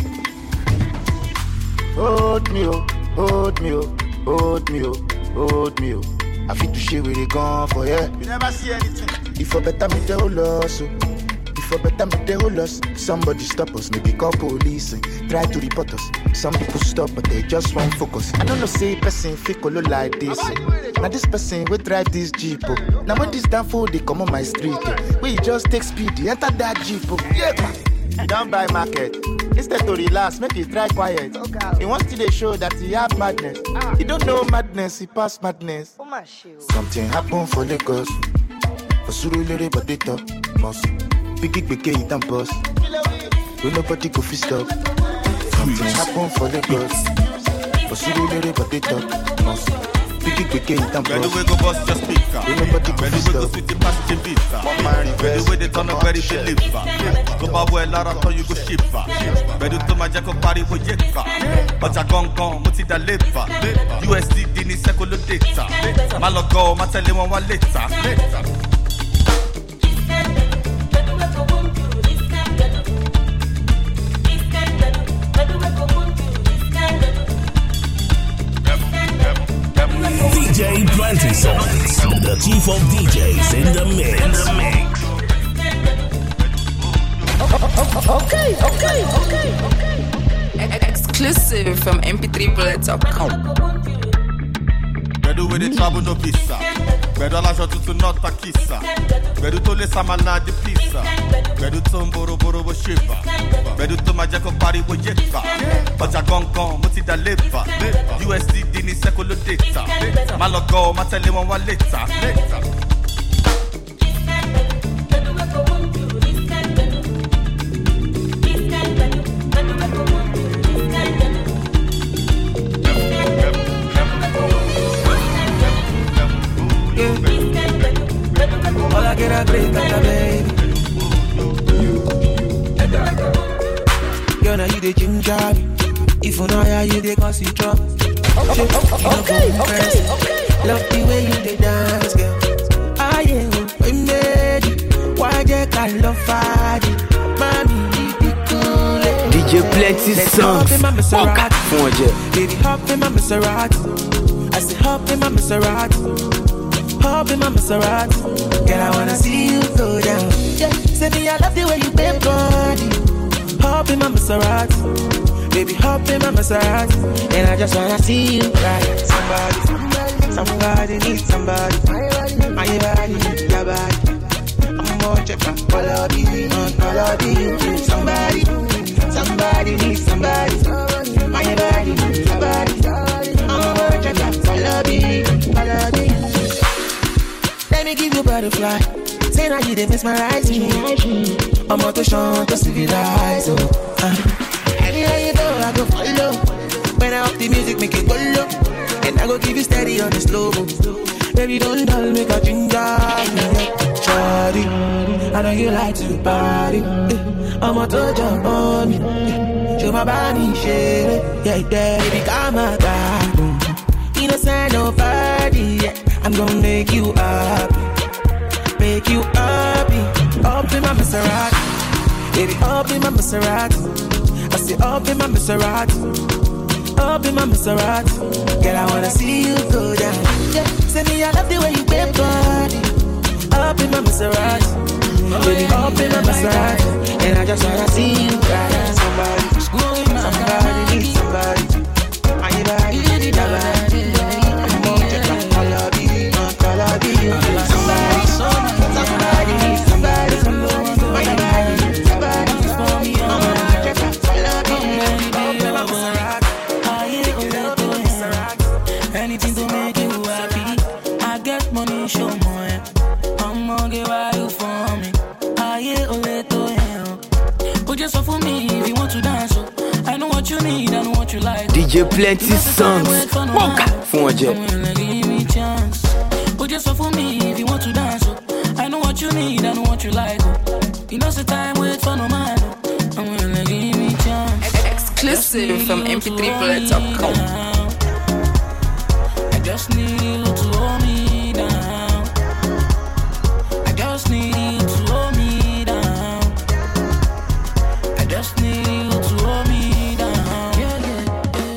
Hold me oh, hold me oh, hold me oh, hold me oh. I feel to share where they gone for yeah. You never see anything. If I better me the whole loss, oh. If I better me the whole loss, somebody stop us, maybe call police and try to report us. Some people stop, but they just won't focus. I don't know say person fakeolo like this. Oh. Now this person will drive this jeep. Oh. Now when this damn fool they come on my street, oh. We just take speed, enter that jeep. Oh. Yeah, man. You don't buy market. Instead to relax, make it try quiet. Okay. He wants to they show that he have madness. Ah. He don't know madness, he pass madness. Oh my shit. Something happen for Lagos. For Surulere, but they talk. Must. Biggie, biggie, it and boss. When nobody go fit stop. Something happen for Lagos. For Surulere, but they talk. Must. Biggie, biggie, it and boss. Where the way go bust your speaker. When nobody go fit stop. Where the way go sweet past the visa. Where the way they turn up ready to deliver. Go back where Lara told you go shiver. Where the to my jacob party with Yeka. But I gone gone, muti da liver. U S D dini secular data. Malago, ma tell him one later. D J Plenty Songs, the chief of D Js in the mix. In the mix. Okay, okay, okay, okay. Exclusive from M P three bullets dot com. Bedu with the travel no visa. Bedu la shot to not a kissa. Bedu to le samana the pizza. Bedu to mboro boro bo shiva. Bedu to my jacob party wo yeka. But I gone gone, muti da liver. U S D dini secular data. Malago, ma tell him one later. All I get a break at a baby. Girl, now you the ginger me. If you know how you the cause you drop. Okay, okay, okay, okay. Love the way you the dance, girl. I am I'm ready. Why you can't love Fadi? Mommy, be cool. D J Plenty Songs. Fun jet. Baby, hop in my Maserati. I say hop in my Maserati. Hop in my Maserati. Girl, I wanna see you go down. Yeah, say me I love the way you bend body. Hop in my Maserati. Baby, hop in my Maserati. And I just wanna see you right. Somebody, somebody needs somebody. My body needs your body. I'm gonna check out all of you, all of you. Somebody, somebody needs somebody. My body needs your body. I'm gonna check out all of you, all of you. Let me give you butterfly. say now you dey mesmerize me. I'm out to show to civilize. Oh, uh. Anywhere you go, I go follow. When I up the music, make it go low. And I go give you steady on the slow mo. Baby, don't dull, make a ginger. Shawty, I know you like to party. I'm out to jump on me. Show my body, shit. Yeah, yeah, baby, come on, God. Innocent, nobody. Yeah. I'm gonna make you happy. Make you happy. Up in my Maserati. Baby, up in my Maserati. I say up in my Maserati. Up in my Maserati. Girl, I wanna see you go down. Yeah, say me, I love the way you bend body. Up in my Maserati. Baby, up in my Maserati. And I just wanna see you ride. Somebody, somebody needs somebody. I need a, I need a, somebody, somebody, somebody, somebody, anything to make you happy. I get money, show more. I'm gonna get what you for me. I hear a little hell. But just for me, if you want to dance, I know what you need, I know what you like. D J Plenty Songs. Moka, Fonje. But just for me, if you want to dance, I know what you need, I know what you like. You know, the time wait for no man. I'm gonna give me chance. Exclusive from M P three bullet dot com. I just need you to hold me down. I just need you to hold me down. I just need you to hold me down. Yeah, yeah, yeah.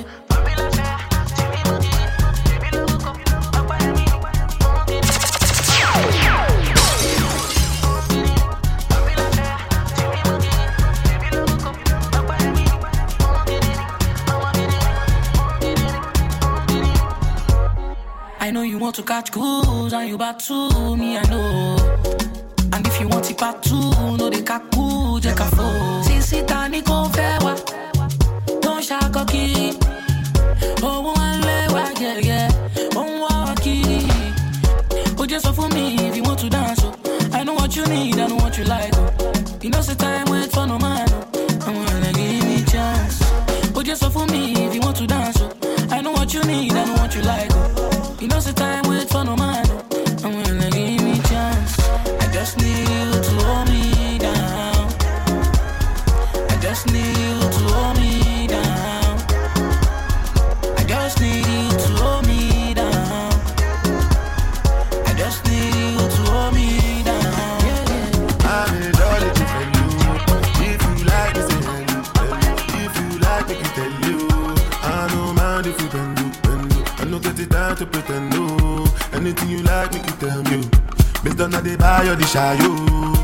I know you want to catch cruise and you back to me, I know. And if you want it part two, no they kaku, je kafo. Sisi tani konfewa, don't shaka ki. Oh one lewa, yeah yeah, one walkie. Oh just for me, if you want to dance, oh. I know what you need, I know what you like, oh. You know the time wait for no man, oh. I'm gonna give me chance. Oh just for me, if you want to dance, oh. I know what you need, I know what you like, oh. You know the time wait for no man. I'm gonna give me chance. I just need you to hold me down. I just need you to hold me down. I just need you to hold me down. I just need you to hold me down. Yeah, yeah. I'm in all the different you. If you like, say hello. If you like, I can tell you. I don't mind if you bend you, bend you. I don't get it down to pretend, no. Anything you like, make you tell me. Based on how they buy or they shy you.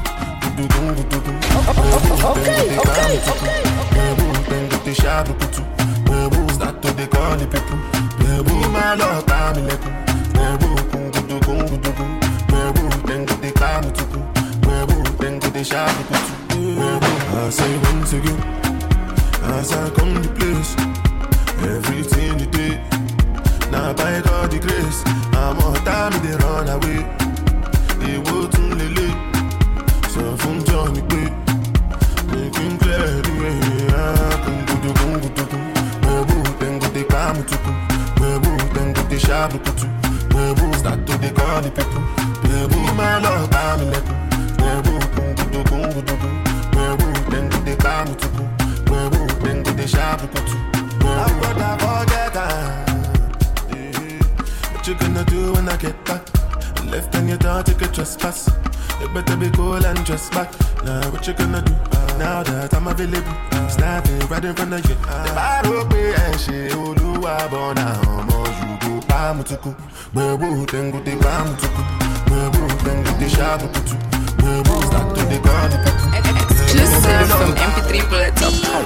Okay, okay, okay. Start to they call the people. My love, I'm in it. I say once again, as I come to place, everything you do. Now by God the grace, I'm all time they run away. They won't late. So from Johnny Bay, making clear the way. I can go to go to go. Webu, then go to come to go. Webu, then go to shop to go. Webu, start to they call the people. Webu, my love, I'm in it. Webu, go to go to go. Webu, then go to come to go. Webu, then go to shop to go. I'm gonna forget that. What you gonna do when I get back? Left and you don't take a trespass. You better be cool and just back. Now what you gonna do? Uh, now that I'm available, uh, standing right in front of you. Uh, the bottle pay and shit, who do I born now? More you go, I'm to go. Webu, then go the bam to go. Webu, then go the shop to go. Webu, start to the gun. Exclusive from M P three bullet dot com.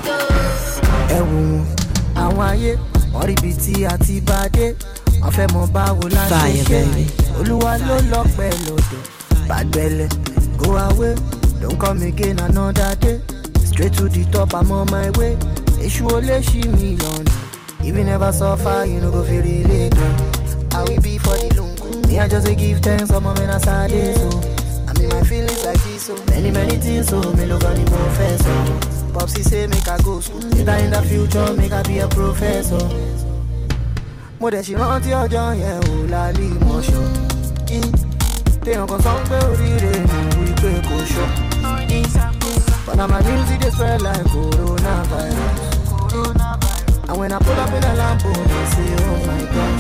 àwọn ayé wọ́n rí ibi tí a ti bá dé wọ́n fẹ́ mọ báwo la ṣe ṣe olúwa ló lọ́pẹ́ lọ́dọ̀ bàgbẹ́lẹ̀ go away don't come again another day straight to the top I'm on my way èṣù olè ṣí mi lọ́nà if you never suffer you no go feel relate I will be for the lungu me I just dey give thanks for my men as I dey so I'm in my feelings like this, so many, many things, so me look on the professor. Popsy say make I go school. Later in the future, make I be a professor. More than she want your joy, yeah, oh, la li mo show. They don't come some pay read we pay go show. But now my music they spread like coronavirus. And when I pull up in a Lambo, they say, oh my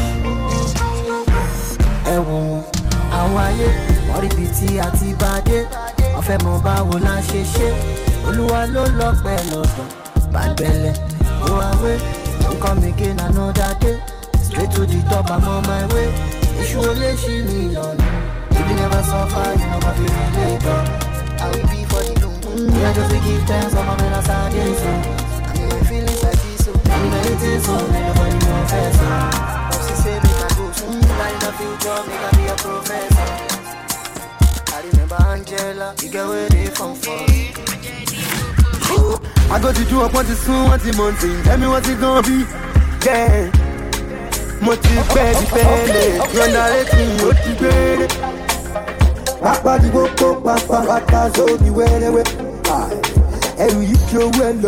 gosh. Eh won, awaye, ori biti ati bade. On fait mon bawo la cheche. Oluwa lo lope lodo. Bad belly, go away. Don't come again another day. Straight to the top, I'm on my way. Issue only she me on. If you never suffer, you know what you later. I will be for the long. Yeah, just to give thanks, I'm a man of sadness. I'm in feelings like this, so many, many things, so nobody knows first. She say make I go soon, like in the future, make I be a professor. I remember Angela, you get where they come from. I got to do up what is soon, what is mountain. Tell me what it gonna be. Yeah. Motivate the belly. You're not letting me motivate. Papa di go go papa papa so di wele we. Eru yikyo welo.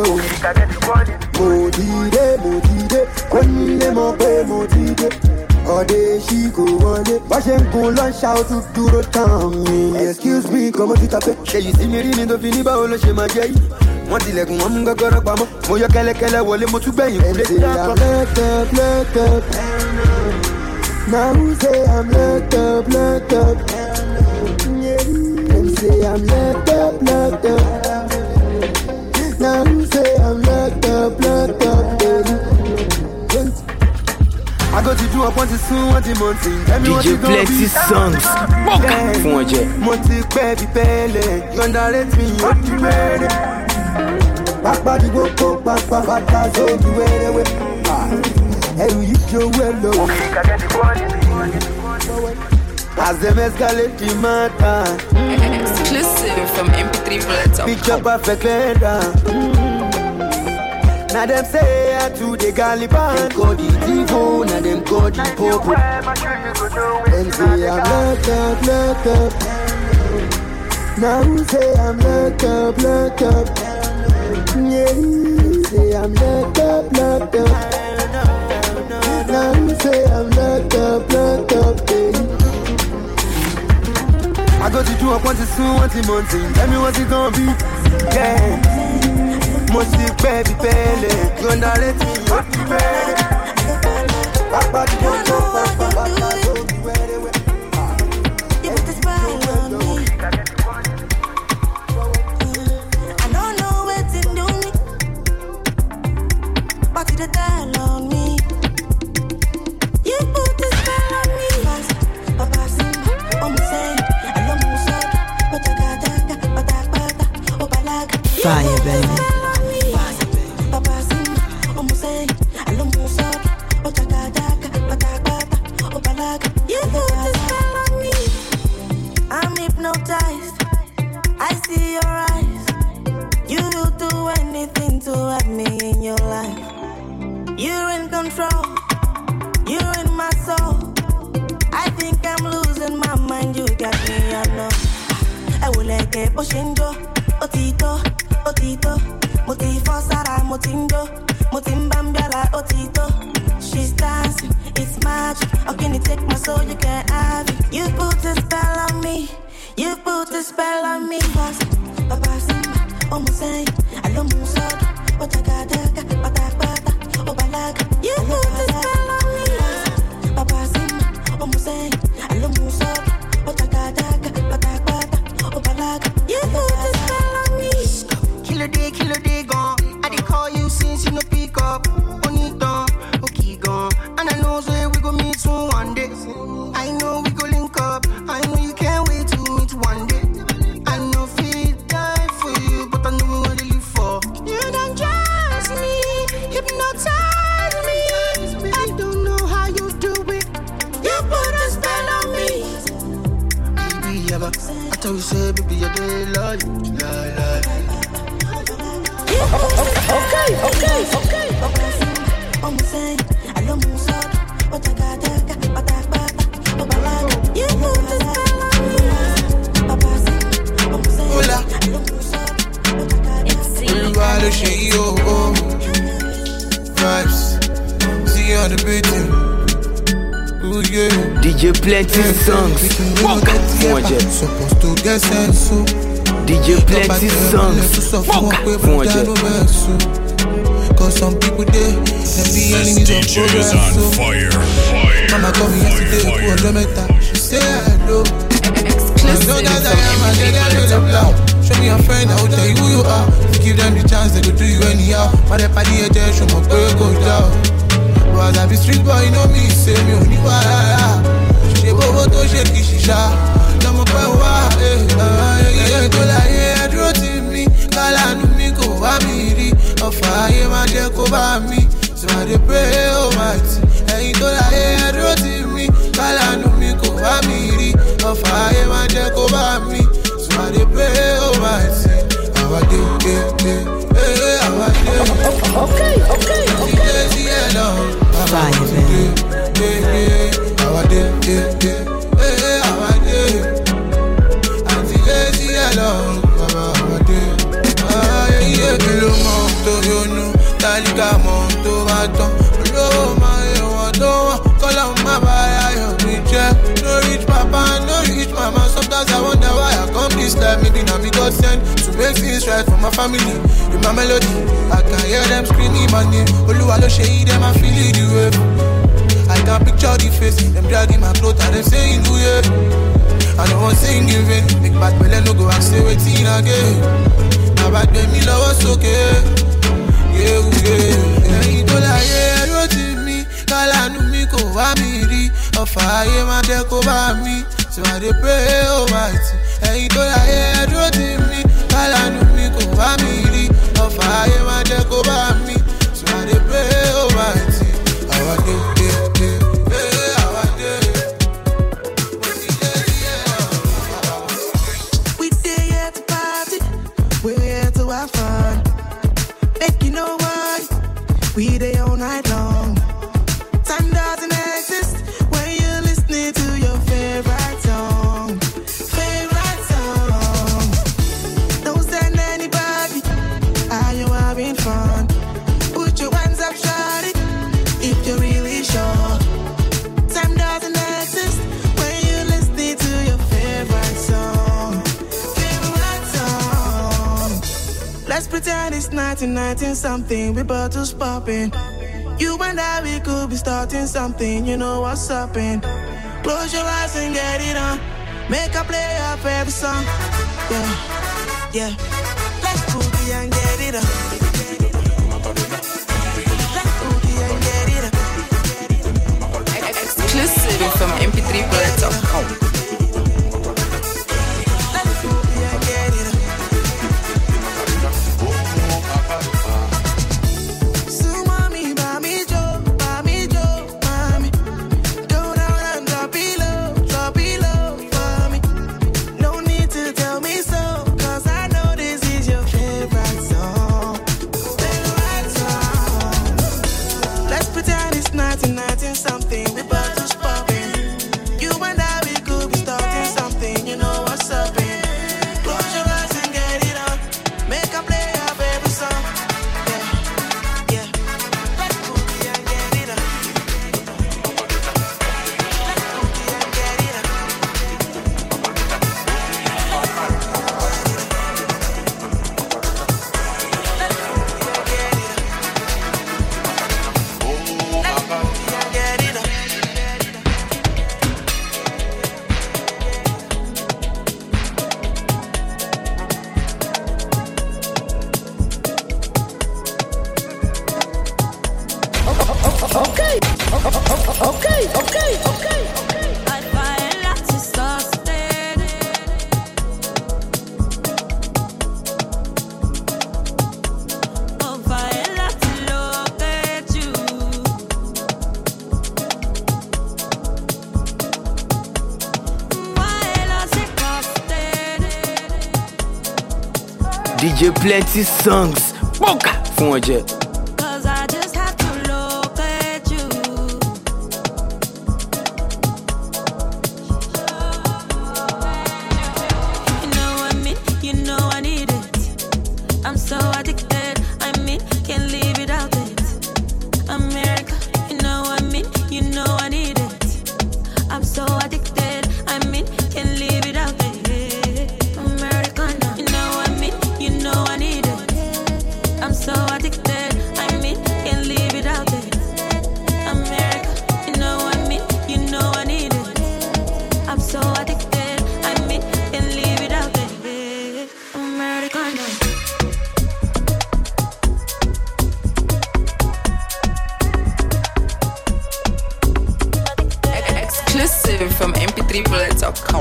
Modide modide. Konile mo pe modide. Ode she go wale. Ba she go lunch out to do the time. Excuse me, come on tita pe. She you see me in the fini ba olo she ma jai. Wọ́n tilẹ̀kùn wọn mú gọ́gọ́rọ́ pamọ́. Mo yọ kẹ́lẹ́kẹ́lẹ́ wọlé mo tún gbẹ̀yìn kúlé. Say I'm locked up, locked up. Now who say I'm locked up, locked up? Them say I'm locked up, locked up. Now who say I'm locked up, locked up, baby? I got to do up on the soon, what the mountain. Tell me what D J you gonna Plenty be. Songs. Fún ọjẹ́. Mo ti pẹ́ bí pẹ́lẹ̀. You underrate me, you ti ready. Papa di go go papa papa so di wele we. Eru yikyo welo. As them escalate the matter. Exclusive from M P three bullets dot com. Picture perfect leather. Now them say I to the Galiban. Go the Divo, now them go the Popo. Them say I'm locked up, locked up. Now who say I'm locked up, locked up? Yeah, say I'm locked up, locked up. Now who say I'm locked up, locked up, baby? I got to do up on the soon, what the mountain. Tell me what it gonna be. Yeah. Must be baby belly. You underrate me, you ti ready. Papa di go go papa papa so di wele we. You put the smile on me. I don't know what's in do me, but you the dial on me. You put the spell on me. Papa Simba, oh me say, I love you so. But I got that, but I got that, oh balaga. Fire, baby. Papa Simba, oh me say, I love you so. But I got that, but I got that, oh balaga. You put the spell on me. I'm hypnotized. I see your eyes. You will do anything to have me in your life. You're in control. You're in my soul. I think I'm losing my mind. You got me, I know. I will like a poshingo. Otito, otito. Motifo sara, motindo. Motimbambala, otito. She's dancing, it's magic. How can you take my soul? You can't have it. You put a spell on me. You put a spell on me. Papa Simba, oh me say, I love you so. But I got that, but I got that, oh balaga. You put a spell on me. Papa Simba, oh me say, I love you so. But I got that, but I got that, oh balaga. You put a spell on me. Killer day, killer day gone. I did call you since you no pick up. Bonito, okay gone. And I know say we go meet soon one day. I know we go link up. I know you can't wait to meet one day. I know feel die for you, but I know what to live for. You don't trust me, hypnotize me. I don't know how you do it. You put a spell on me. Baby, ever. I tell you say, baby, I did love you, lie, lie. Okay, okay, okay. lo ṣe yí o o. Vibes, see you on the beating. Ooh yeah. D J Plenty songs. Fuck fún ọjẹ. Supposed to get sense so. D J Plenty songs. Fuck fún ọjẹ. Cause some people there, them be enemies of progress. So Mama called me yesterday, who on Jamaica. She say hello. As long as I am, I get that little loud. Show me a friend, I will tell you who you are. If you give them the chance, they go do you anyhow. But if I did it, show my boy go down. But as I be street boy, you know me, say me only why. She go go to shake shisha. Now my boy why, eh, eh, yeah, go like yeah, draw to me. Kala nu mi ko wa mi ri. Ọ̀fà ayé máa jẹ́ kó bá mi. So I dey pray almighty. Ẹ̀yin tó láyé ẹ̀dúró tì mí. Kálánù mi kò bá mi rí. Ọ̀fà ayé máa jẹ́ kó bá mi. So I dey pray almighty. Àwa dé dé dé. Ee àwa dé. Okay, okay, okay. Àti dé sí ẹ̀ lọ. Àwa dé dé dé. Àwa dé dé dé. Ee àwa dé. Àti dé sí ẹ̀ lọ. Àwa dé. Ayé kí ló mọ̀ tó yónú. Tálíkà mọ̀ tó bá tán. Olówó máa yẹ wọ́n tó wọ́n. Kọ́lá má bá ayọ̀ mi jẹ́. No rich papa, no rich mama. Sometimes I wonder why I come this life. Maybe now me God sent to make things right for my family. With my melody, I can hear them screaming my name. Olúwa ló ṣe yí them, I feel it the way. I can picture the face, them dragging my clothes and them saying do yeah. I know one saying in vain. Make bad belly no go and say waiting again. Now bad baby love us okay. Yeah, yeah. Ẹ̀yin tó láyé ẹ̀rọ tì mí. Kálánù mi kò wá mi rí. Ọ̀fà ayé máa jẹ́ kó bá mi. So I dey pray almighty. Ẹ̀yin tó láyé ẹ̀rọ tì mí. Kálánù mi kò wá mi rí. Ọ̀fà ayé máa jẹ́ kó bá mi. So I dey pray almighty. Àwa dé dé dé. Ee àwa dé. We dey here to party. We're here to have fun. Make you know why. We dey all night long. Time doesn't exist when you're listening to your favorite song. Favorite song. Don't send anybody. Are you having fun? Put your hands up, shout it. If you're really sure. Time doesn't exist when you're listening to your favorite song. Favorite song. Let's pretend it's nineteen nineteen something. We bottles popping. You and I, we could be starting something. You know what's up in. Close your eyes and get it on. Make a play of every song. Yeah, yeah. Let's boogie and get it on. Let's boogie and get it on. Exclusive from M P three bullet dot com. Let's boogie and get it on. Something we bottles popping. You and I, we could be starting something. You know what's up in. Close your eyes and get it on. Make a play of every song. Yeah, yeah. Let's boogie and get it on. Let's boogie and get it on. Okay, okay, okay, okay. I'd buy a lot to sustain. Oh, buy a lot to look at you. Why lost it costed? D J Plenty songs. Boca fún ọjẹ. Cause I just have to look at you. You know what I mean? You know I need it. I'm so addicted. I three bullets dot com.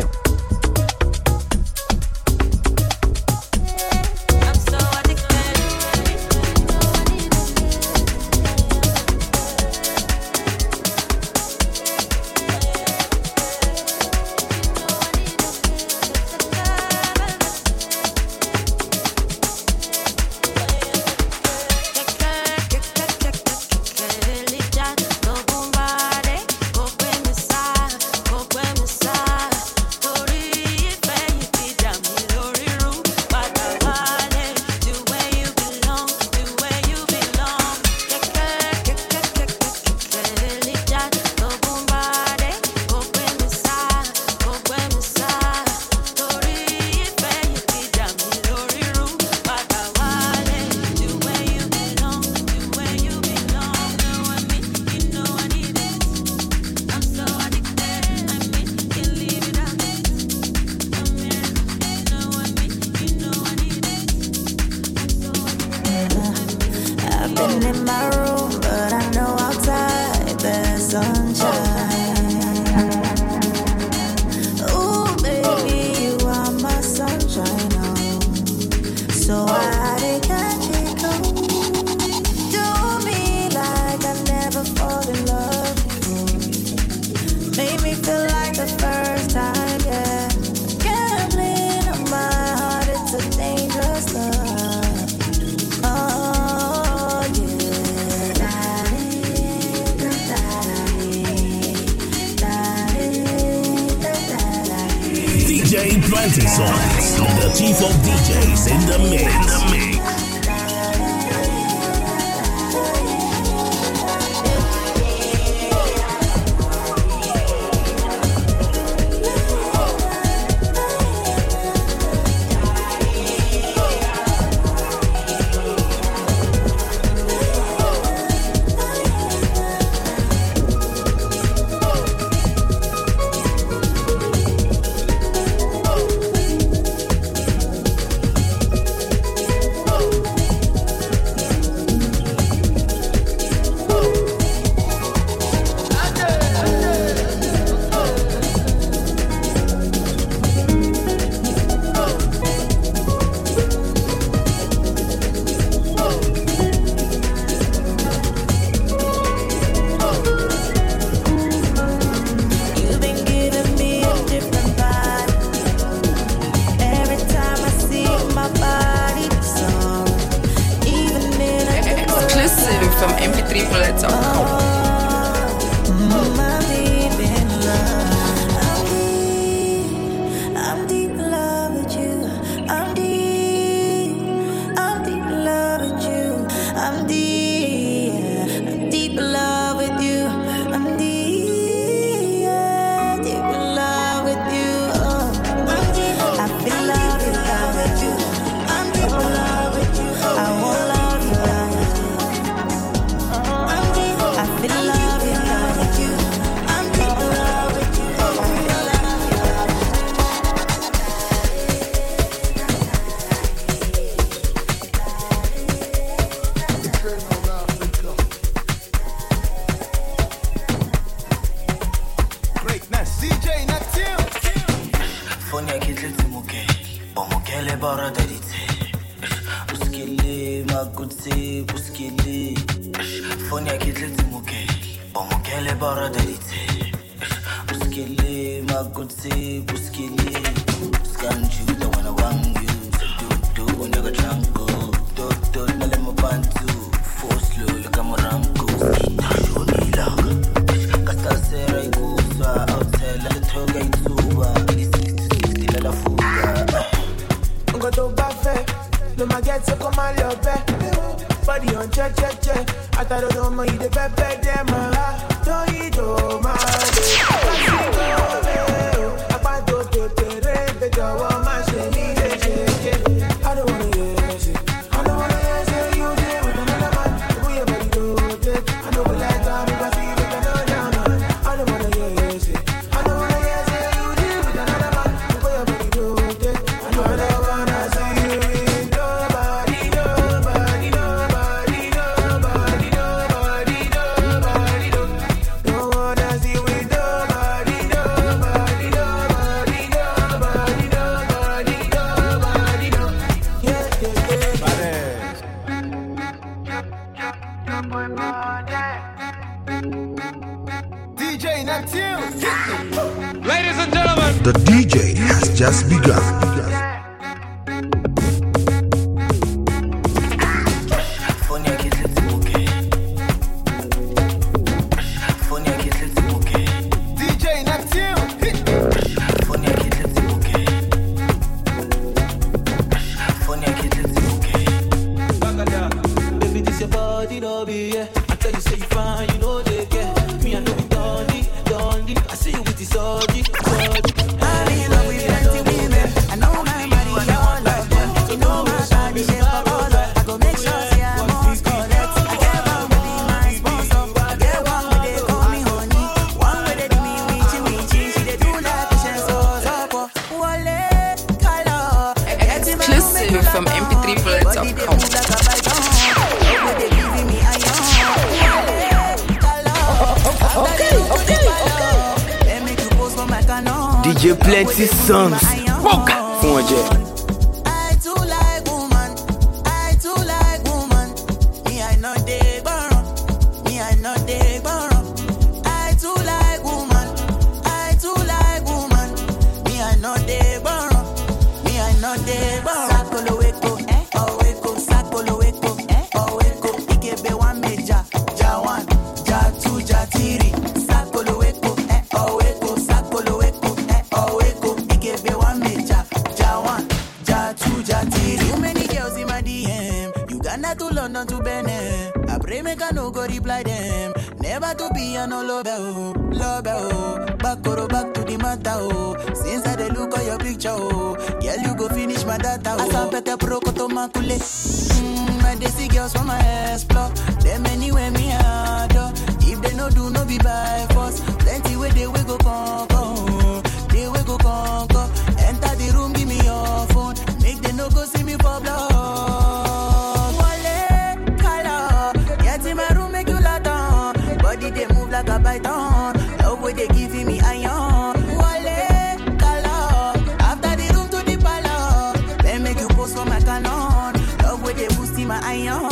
The chief of D Js in the mix. In the mix. From M P three bullets dot com. Nobody, nobody, nobody, nobody. The D J has just begun. From M P three bullets dot com. Okay, okay, okay. D J Plenty Songs. Walk from J. Never to be a no love, oh, love, oh. Back or back to the matter, oh. Since I dey look at your picture, oh, girl, you go finish my data, oh. Asa pete pro koto makule. Mmm, I dey see girls from my explore. Them anywhere me adore. If they no do, no be by force. Plenty way they we go conquer, they we go conquer. Enter the room, give me your phone. Make them no go see me for blood. They move like a python. Love way they giving me iron. Wale, color. After the room to the palace. They make you post for my canon. Love way they boosting my iron.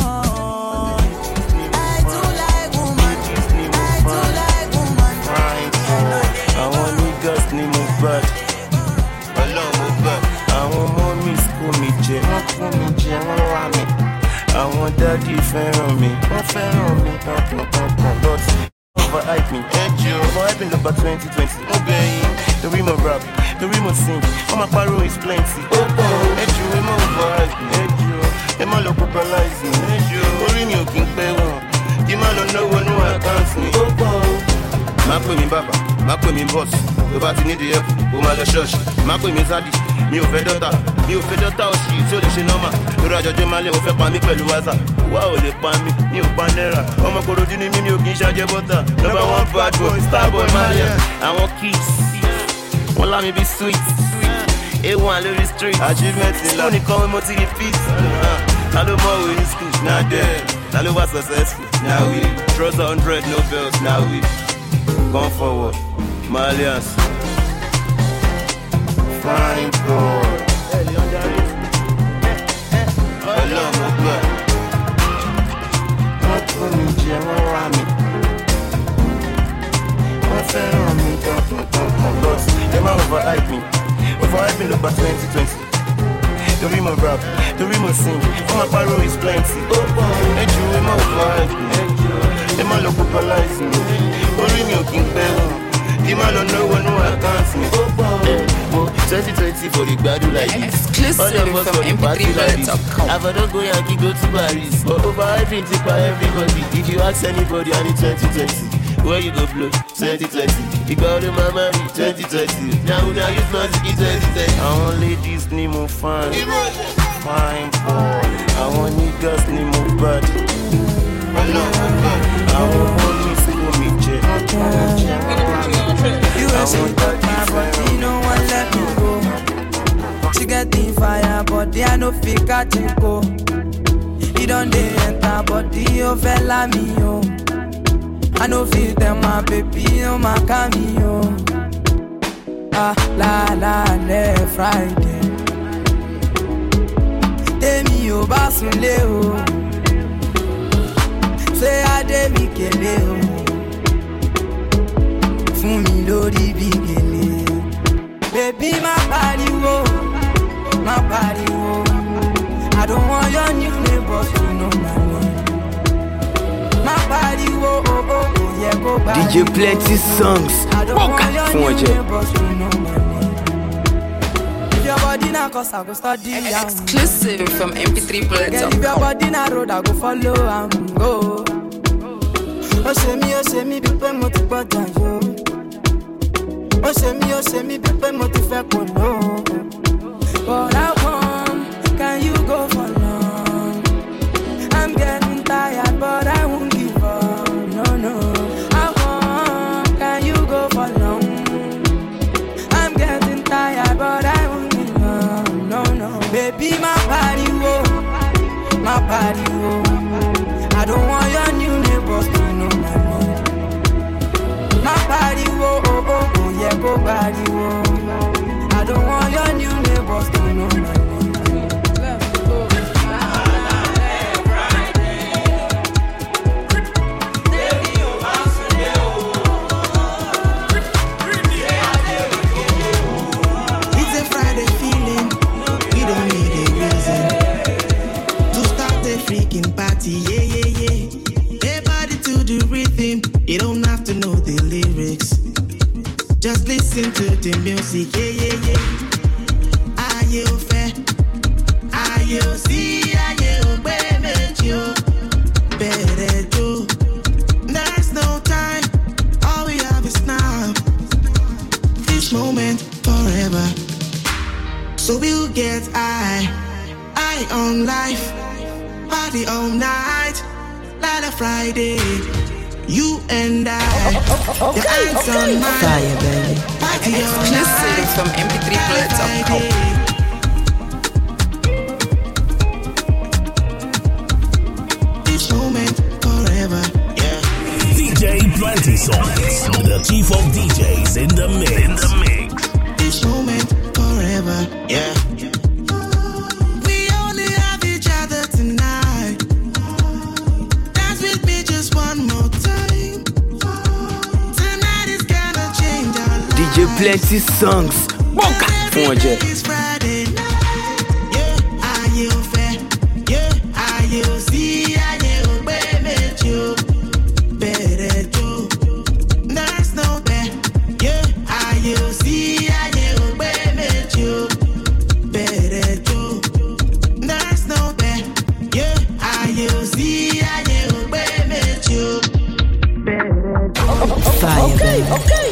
I do like woman. I do like woman. I want niggas need move back. Alone move back. I want mommy school me jet. School me jet. I want daddy fair on me. Fair on me. But overhype me, overhyping the about twenty twenty. Okay, the rim of rap, the rim of sing. All my paro is plenty. Oh, oh, Eju, I'm overhype me. Eju, I'm all popularize me. Eju, Orin you king pay one. You man don't know when you account me. Oh, oh. Ma pè mi baba, ma pè mi boss. Tó bá ti need the help, ó máa lọ church. Ma pè mi zaddy, mi ò fẹ́ dọ́tà, mi ò fẹ́ dọ́tà òṣì tí ó lè ṣe normal. Lórí àjọjọ́ máa lé o fẹ́ pa mí pẹ̀lú wáṣà. Wá ò lè pa mí, mi ò pa náírà. Ọmọ Kòròdú ni mí, mi ò kì í ṣàjẹ́ bọ́tà. Number one bad boy, star boy Maria. Àwọn kids, wọ́n lá mi bí sweet. A one lórí street, achievement ńlá. School nìkan wí mo ti repeat. Ta ló mọ̀ wí ní school? Na there. Ta ló wá successful? Na we. Trust one hundred, no bells, na we. Come forward, Malians. Fine boy. Hello, my boy. What's for me, Jim? Where am I? What's around me? Don't, don't, don't, don't. Them all overhype me. Overhype me, look back twenty twenty. The rim of rap, the rim of sing. All my paro is plenty. Oh, oh. Eju, them all overhype me. Them all popularize me. Orin you king pay one. The man don't know when I can't me. Oh, oh. twenty twenty for the gbadu like this. Exclusive from M P three bullets dot com. I don't go Yankee, go to Paris. But overhyping tip by everybody. If you ask anybody, I need twenty twenty. Where you go blow? twenty twenty. You got the mama twenty twenty. Now, now you fancy twenty twenty. I want ladies need more fun. Fine boy. I want niggas need more bad. I want money school me jet. You ain't so tough, my body, no one let me go. She get the fire, but they are no fake at you go. You don't they enter, but you fella me, yo. I know feel them, my baby, oh my cameo. Ah, la la, le Friday. Demi o basunle o. Say I demi kele o. Fún mi lórí bí gèlè. Baby, my body, whoa, my body, whoa. I don't want your new neighbors to know my name. My body, whoa, oh, oh, oh, yeah, go back. D J Plenty Songs. I don't want your new neighbors to know my name. If your body na cause I go study down. Exclusive from M P three bullet dot com. If your body na road, I go follow and go. Oh, say me, oh, say me, be pay mo ti gbọ́dọ̀ yo. Oh, say me, oh, say me, be pay mo ti fẹ́ kò lọ. But how come can you go for long? I'm getting tired, but I won't give up. No, no. How come can you go for long? I'm getting tired, but I won't give up. No, no. Baby, my body, whoa, my body, whoa. I don't want your new neighbors to know my name. My body, whoa, oh, oh, oh, yeah, go body, whoa. I don't want your new neighbors to know my name. It's a Friday feeling, we don't need a reason to start a freaking party, yeah, yeah, yeah. Everybody to the rhythm, you don't have to know the lyrics. Just listen to the music, yeah, yeah, yeah. Are you fair? Are you see? Are you baby? Better do. There's no time, all we have is now. This moment forever. So we'll get high, high on life, party all night, like a Friday. You and I, your hands on mine. Fire, baby. Party all Exclusive night, from M P three bullet dot com. This moment forever, yeah. D J Plenty Songs, the chief of D Js in the mix. In the mix. This moment forever, yeah. We only have each other tonight. Dance with me just one more time. Tonight is gonna change our lives. D J Plenty Songs. Boca fún ọjẹ. It's Friday night, yeah. Are you fair? Yeah. Are you see? Are you baby? Better do. There's no bed, yeah. Are you see? Are you baby? Better do. There's no bed, yeah. Are you see? Are you baby? Better do. Fire, baby.